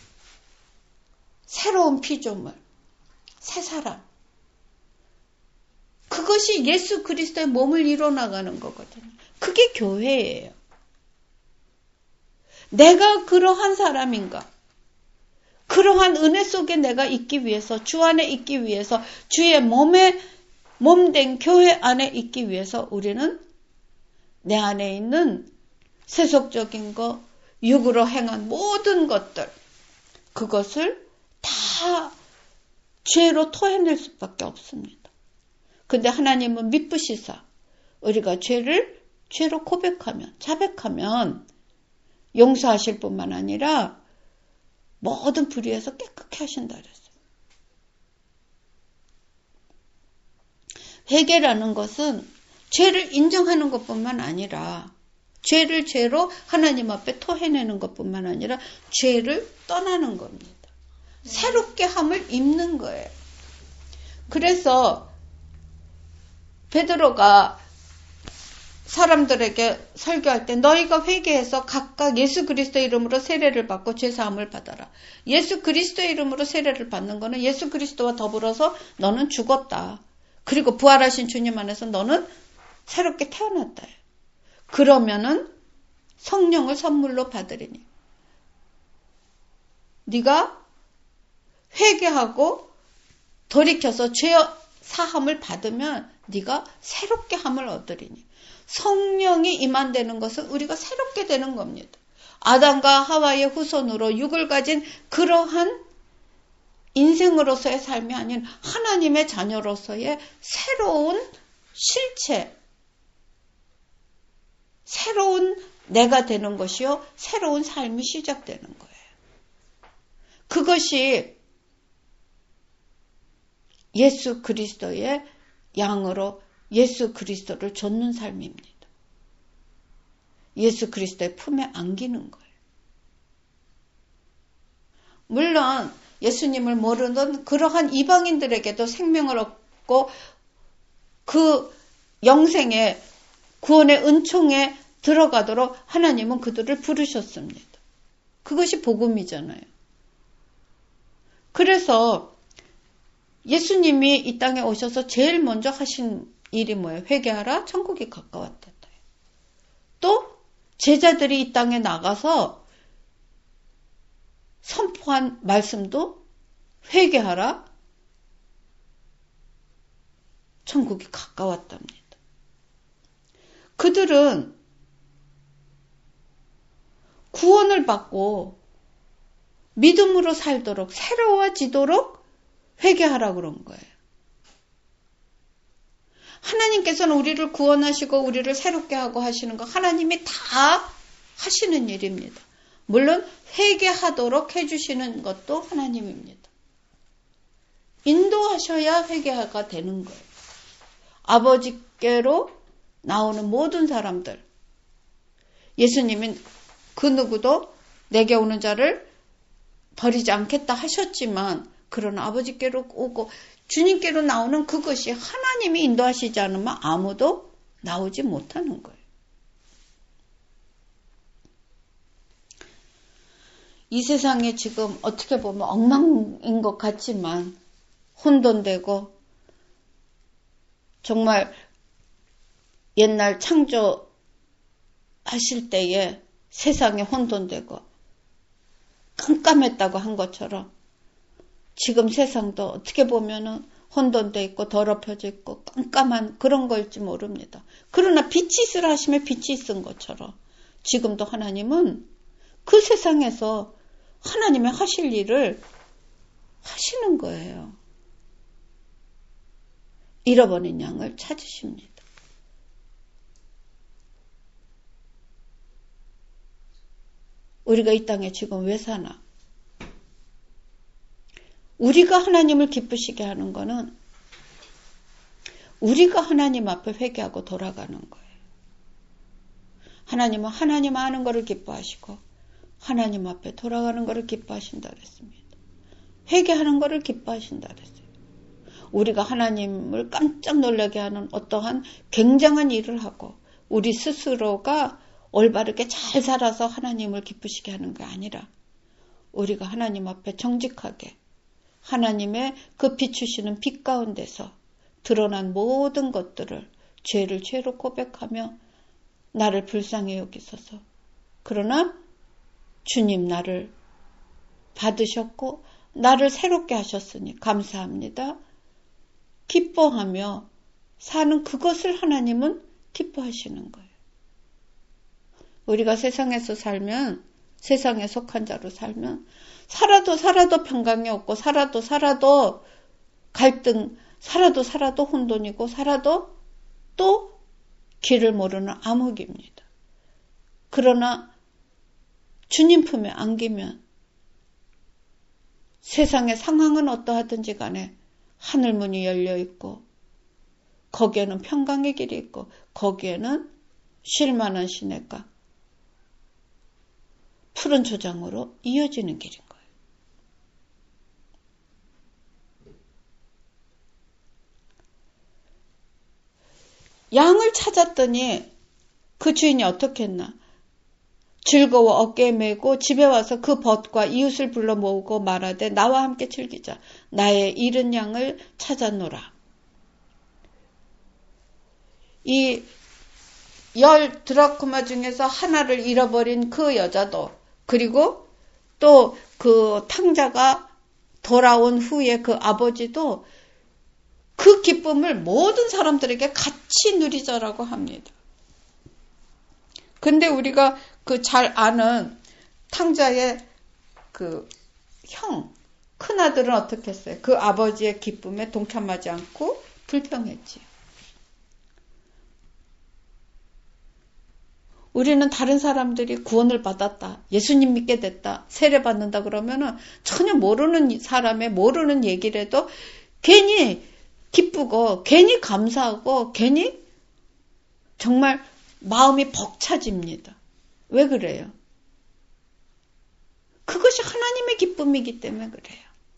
새로운 피조물 새 사람 그것이 예수 그리스도의 몸을 이뤄나가는 거거든요. 그게 교회예요. 내가 그러한 사람인가 그러한 은혜 속에 내가 있기 위해서 주 안에 있기 위해서 주의 몸된 교회 안에 있기 위해서 우리는 내 안에 있는 세속적인 것, 육으로 행한 모든 것들 그것을 다 죄로 토해낼 수밖에 없습니다. 근데 하나님은 미쁘시사 우리가 죄를 죄로 고백하면 자백하면 용서하실 뿐만 아니라 모든 불의에서 깨끗게 하신다 그랬어요. 회개라는 것은 죄를 인정하는 것뿐만 아니라 죄를 죄로 하나님 앞에 토해내는 것뿐만 아니라 죄를 떠나는 겁니다. 새롭게 함을 입는 거예요. 그래서 베드로가 사람들에게 설교할 때 너희가 회개해서 각각 예수 그리스도의 이름으로 세례를 받고 죄사함을 받아라. 예수 그리스도의 이름으로 세례를 받는 거는 예수 그리스도와 더불어서 너는 죽었다. 그리고 부활하신 주님 안에서 너는 새롭게 태어났다. 그러면은 성령을 선물로 받으리니. 네가 회개하고 돌이켜서 죄 사함을 받으면 네가 새롭게 함을 얻으리니. 성령이 임한되는 것은 우리가 새롭게 되는 겁니다. 아담과 하와의 후손으로 육을 가진 그러한 인생으로서의 삶이 아닌 하나님의 자녀로서의 새로운 실체, 새로운 내가 되는 것이요, 새로운 삶이 시작되는 거예요. 그것이 예수 그리스도의 양으로 예수 그리스도를 좇는 삶입니다. 예수 그리스도의 품에 안기는 거예요. 물론 예수님을 모르는 그러한 이방인들에게도 생명을 얻고 그 영생의 구원의 은총에 들어가도록 하나님은 그들을 부르셨습니다. 그것이 복음이잖아요. 그래서 예수님이 이 땅에 오셔서 제일 먼저 하신 일이 뭐예요? 회개하라, 천국이 가까웠다. 또 제자들이 이 땅에 나가서 선포한 말씀도 회개하라, 천국이 가까웠답니다. 그들은 구원을 받고 믿음으로 살도록, 새로워지도록 회개하라 그런 거예요. 하나님께서는 우리를 구원하시고 우리를 새롭게 하고 하시는 거 하나님이 다 하시는 일입니다. 물론 회개하도록 해주시는 것도 하나님입니다. 인도하셔야 회개가 되는 거예요. 아버지께로 나오는 모든 사람들, 예수님은 그 누구도 내게 오는 자를 버리지 않겠다 하셨지만, 그러나 아버지께로 오고 주님께로 나오는 그것이 하나님이 인도하시지 않으면 아무도 나오지 못하는 거예요. 이 세상에 지금 어떻게 보면 엉망인 것 같지만 혼돈되고, 정말 옛날 창조하실 때에 세상에 혼돈되고 깜깜했다고 한 것처럼 지금 세상도 어떻게 보면은 혼돈돼 있고 더럽혀져 있고 깜깜한 그런 걸지 모릅니다. 그러나 빛이 있으라 하시면 빛이 있은 것처럼 지금도 하나님은 그 세상에서 하나님의 하실 일을 하시는 거예요. 잃어버린 양을 찾으십니다. 우리가 이 땅에 지금 왜 사나? 우리가 하나님을 기쁘시게 하는 거는 우리가 하나님 앞에 회개하고 돌아가는 거예요. 하나님은 하나님 아는 것을 기뻐하시고 하나님 앞에 돌아가는 것을 기뻐하신다 그랬습니다. 회개하는 것을 기뻐하신다 그랬어요. 우리가 하나님을 깜짝 놀라게 하는 어떠한 굉장한 일을 하고 우리 스스로가 올바르게 잘 살아서 하나님을 기쁘시게 하는 게 아니라 우리가 하나님 앞에 정직하게 하나님의 그 비추시는 빛 가운데서 드러난 모든 것들을 죄를 죄로 고백하며 나를 불쌍히 여기소서. 그러나 주님 나를 받으셨고 나를 새롭게 하셨으니 감사합니다. 기뻐하며 사는 그것을 하나님은 기뻐하시는 거예요. 우리가 세상에서 살면, 세상에 속한 자로 살면 살아도 평강이 없고 살아도 갈등, 살아도 혼돈이고 살아도 또 길을 모르는 암흑입니다. 그러나 주님 품에 안기면 세상의 상황은 어떠하든지 간에 하늘문이 열려 있고 거기에는 평강의 길이 있고 거기에는 쉴만한 시냇가 푸른 초장으로 이어지는 길인 거예요. 양을 찾았더니 그 주인이 어떻게 했나? 즐거워 어깨에 메고 집에 와서 그 벗과 이웃을 불러 모으고 말하되 나와 함께 즐기자. 나의 잃은 양을 찾았노라. 이 10 드라크마 중에서 하나를 잃어버린 그 여자도 그리고 또 그 탕자가 돌아온 후에 그 아버지도 그 기쁨을 모든 사람들에게 같이 누리자라고 합니다. 근데 우리가 그 잘 아는 탕자의 그 형, 큰아들은 어떻게 했어요? 그 아버지의 기쁨에 동참하지 않고 불평했지. 우리는 다른 사람들이 구원을 받았다, 예수님 믿게 됐다, 세례 받는다 그러면은 전혀 모르는 사람의 모르는 얘기를 해도 괜히 기쁘고 괜히 감사하고 괜히 정말 마음이 벅차집니다. 왜 그래요? 그것이 하나님의 기쁨이기 때문에 그래요.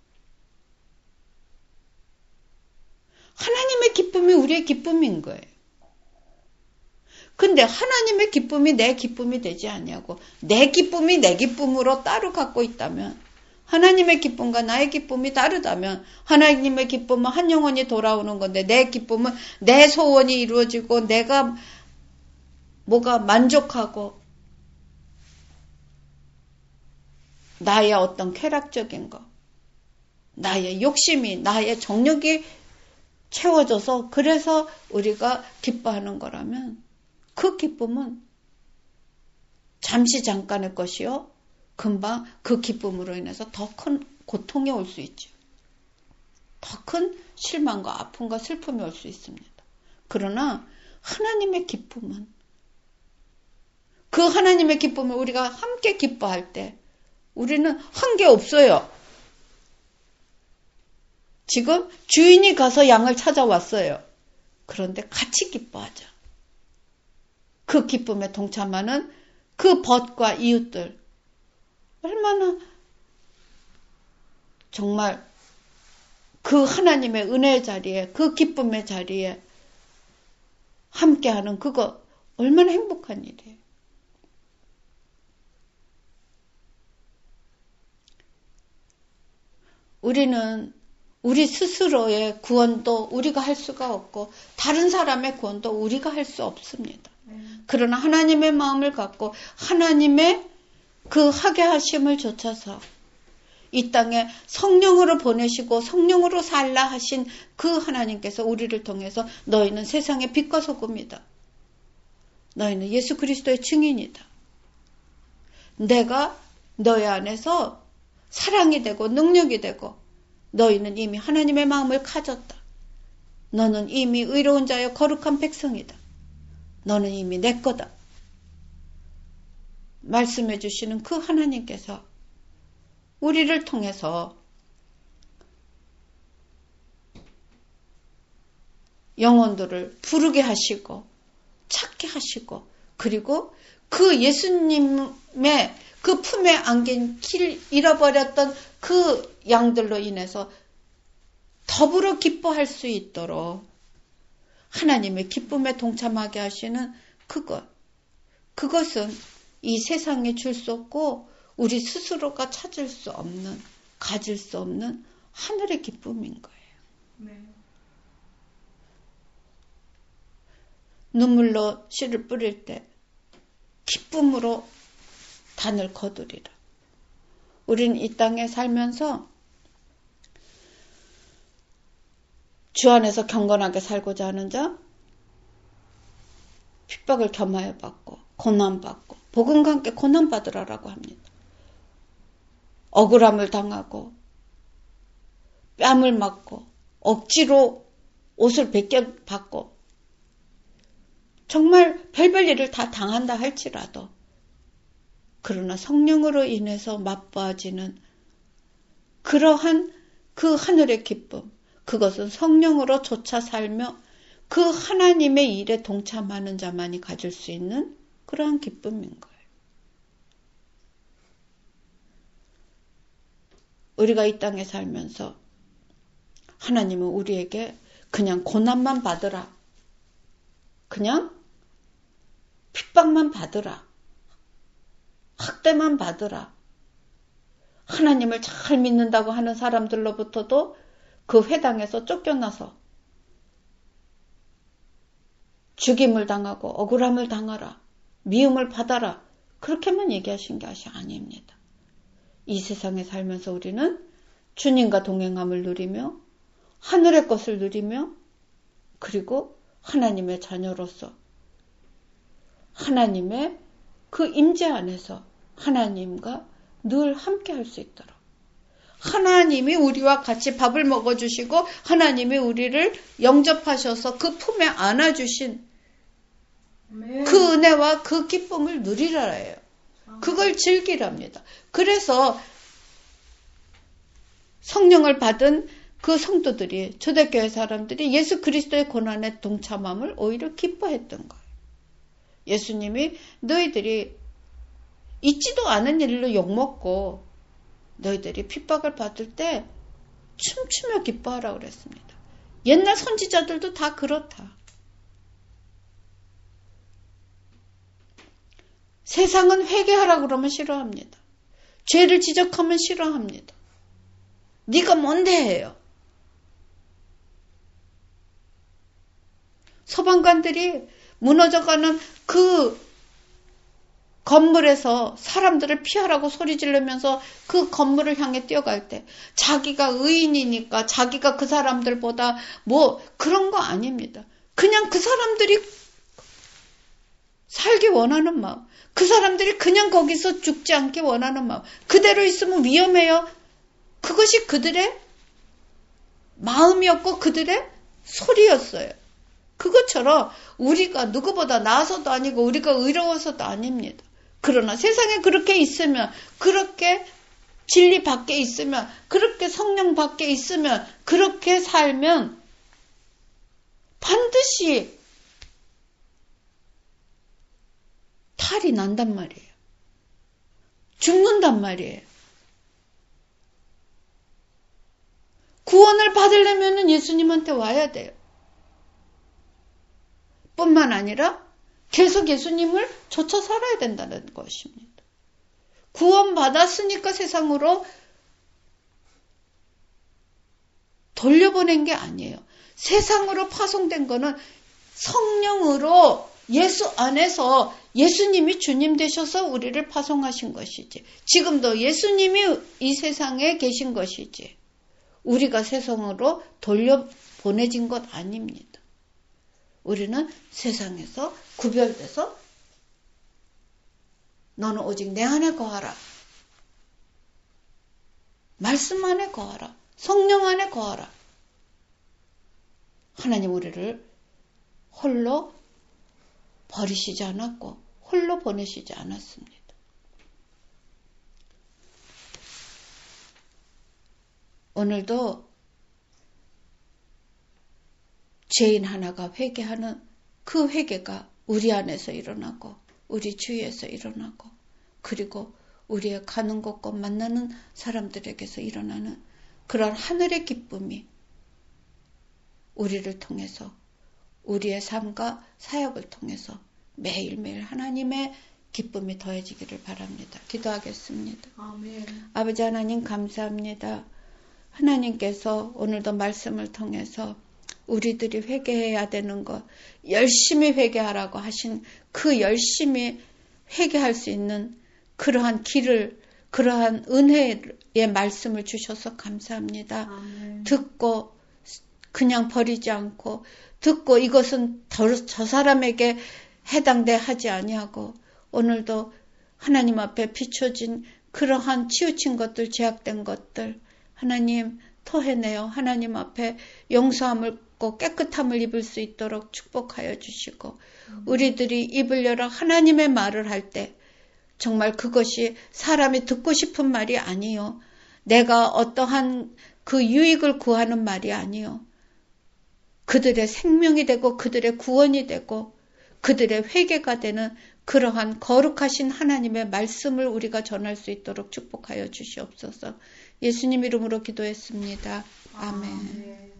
하나님의 기쁨이 우리의 기쁨인 거예요. 근데 하나님의 기쁨이 내 기쁨이 되지 않냐고. 내 기쁨이 내 기쁨으로 따로 갖고 있다면, 하나님의 기쁨과 나의 기쁨이 다르다면, 하나님의 기쁨은 한 영혼이 돌아오는 건데 내 기쁨은 내 소원이 이루어지고 내가 뭐가 만족하고 나의 어떤 쾌락적인 거, 나의 욕심이, 나의 정욕이 채워져서 그래서 우리가 기뻐하는 거라면 그 기쁨은 잠시 잠깐의 것이요, 금방 그 기쁨으로 인해서 더 큰 고통이 올 수 있죠. 더 큰 실망과 아픔과 슬픔이 올 수 있습니다. 그러나 하나님의 기쁨은, 그 하나님의 기쁨을 우리가 함께 기뻐할 때 우리는 한 게 없어요. 지금 주인이 가서 양을 찾아왔어요. 그런데 같이 기뻐하자. 그 기쁨에 동참하는 그 벗과 이웃들, 얼마나 정말 그 하나님의 은혜의 자리에, 그 기쁨의 자리에 함께하는 그거 얼마나 행복한 일이에요. 우리는 우리 스스로의 구원도 우리가 할 수가 없고 다른 사람의 구원도 우리가 할 수 없습니다. 그러나 하나님의 마음을 갖고 하나님의 그 하게 하심을 좇아서 이 땅에 성령으로 보내시고 성령으로 살라 하신 그 하나님께서 우리를 통해서 너희는 세상의 빛과 소금이다. 너희는 예수 그리스도의 증인이다. 내가 너희 안에서 사랑이 되고 능력이 되고 너희는 이미 하나님의 마음을 가졌다. 너는 이미 의로운 자여 거룩한 백성이다. 너는 이미 내 거다. 말씀해 주시는 그 하나님께서 우리를 통해서 영혼들을 부르게 하시고 찾게 하시고 그리고 그 예수님의 그 품에 안긴 길 잃어버렸던 그 양들로 인해서 더불어 기뻐할 수 있도록 하나님의 기쁨에 동참하게 하시는 그것은 이 세상에 줄 수 없고 우리 스스로가 찾을 수 없는, 가질 수 없는 하늘의 기쁨인 거예요. 네. 눈물로 씨를 뿌릴 때 기쁨으로 단을 거두리라. 우린 이 땅에 살면서 주 안에서 경건하게 살고자 하는 자, 핍박을 겸하여 받고 고난받고 복음과 함께 고난받으라라고 합니다. 억울함을 당하고 뺨을 맞고 억지로 옷을 벗겨받고 정말 별별 일을 다 당한다 할지라도 그러나 성령으로 인해서 맛보아지는 그러한 그 하늘의 기쁨, 그것은 성령으로 조차 살며 그 하나님의 일에 동참하는 자만이 가질 수 있는 그러한 기쁨인 거예요. 우리가 이 땅에 살면서 하나님은 우리에게 그냥 고난만 받으라, 그냥 핍박만 받으라, 학대만 받으라, 하나님을 잘 믿는다고 하는 사람들로부터도 그 회당에서 쫓겨나서 죽임을 당하고 억울함을 당하라, 미움을 받아라, 그렇게만 얘기하신 것이 아닙니다. 이 세상에 살면서 우리는 주님과 동행함을 누리며 하늘의 것을 누리며 그리고 하나님의 자녀로서 하나님의 그 임재 안에서 하나님과 늘 함께 할 수 있도록 하나님이 우리와 같이 밥을 먹어주시고 하나님이 우리를 영접하셔서 그 품에 안아주신 그 은혜와 그 기쁨을 누리라 해요. 그걸 즐기랍니다. 그래서 성령을 받은 그 성도들이, 초대교회 사람들이 예수 그리스도의 고난에 동참함을 오히려 기뻐했던 거예요. 예수님이 너희들이 있지도 않은 일로 욕먹고 너희들이 핍박을 받을 때 춤추며 기뻐하라고 그랬습니다. 옛날 선지자들도 다 그렇다. 세상은 회개하라고 그러면 싫어합니다. 죄를 지적하면 싫어합니다. 네가 뭔데 해요. 서방관들이 무너져가는 그 건물에서 사람들을 피하라고 소리 지르면서 그 건물을 향해 뛰어갈 때 자기가 의인이니까 자기가 그 사람들보다 뭐 그런 거 아닙니다. 그냥 그 사람들이 살기 원하는 마음, 그 사람들이 그냥 거기서 죽지 않기 원하는 마음, 그대로 있으면 위험해요. 그것이 그들의 마음이었고 그들의 소리였어요. 그것처럼 우리가 누구보다 나아서도 아니고 우리가 의로워서도 아닙니다. 그러나 세상에 그렇게 있으면, 그렇게 진리 밖에 있으면, 그렇게 성령 밖에 있으면, 그렇게 살면 반드시 탈이 난단 말이에요. 죽는단 말이에요. 구원을 받으려면 예수님한테 와야 돼요. 뿐만 아니라 계속 예수님을 쫓아 살아야 된다는 것입니다. 구원받았으니까 세상으로 돌려보낸 게 아니에요. 세상으로 파송된 거는 성령으로 예수 안에서 예수님이 주님 되셔서 우리를 파송하신 것이지. 지금도 예수님이 이 세상에 계신 것이지. 우리가 세상으로 돌려보내진 것 아닙니다. 우리는 세상에서 구별돼서 너는 오직 내 안에 거하라. 말씀 안에 거하라. 성령 안에 거하라. 하나님 우리를 홀로 버리시지 않았고 홀로 보내시지 않았습니다. 오늘도 죄인 하나가 회개하는 그 회개가 우리 안에서 일어나고 우리 주위에서 일어나고 그리고 우리의 가는 곳과 만나는 사람들에게서 일어나는 그런 하늘의 기쁨이 우리를 통해서 우리의 삶과 사역을 통해서 매일매일 하나님의 기쁨이 더해지기를 바랍니다. 기도하겠습니다. 아멘. 아버지 하나님 감사합니다. 하나님께서 오늘도 말씀을 통해서 우리들이 회개해야 되는 것, 열심히 회개하라고 하신 그 열심히 회개할 수 있는 그러한 길을, 그러한 은혜의 말씀을 주셔서 감사합니다. 아멘. 듣고 그냥 버리지 않고 듣고 이것은 저 사람에게 해당돼 하지 아니하고 오늘도 하나님 앞에 비춰진 그러한 치우친 것들, 제약된 것들 하나님 토해내어 하나님 앞에 용서함을 받고 깨끗함을 입을 수 있도록 축복하여 주시고 우리들이 입을 열어 하나님의 말을 할 때 정말 그것이 사람이 듣고 싶은 말이 아니요. 내가 어떠한 그 유익을 구하는 말이 아니요. 그들의 생명이 되고 그들의 구원이 되고 그들의 회개가 되는 그러한 거룩하신 하나님의 말씀을 우리가 전할 수 있도록 축복하여 주시옵소서. 예수님 이름으로 기도했습니다. 아멘.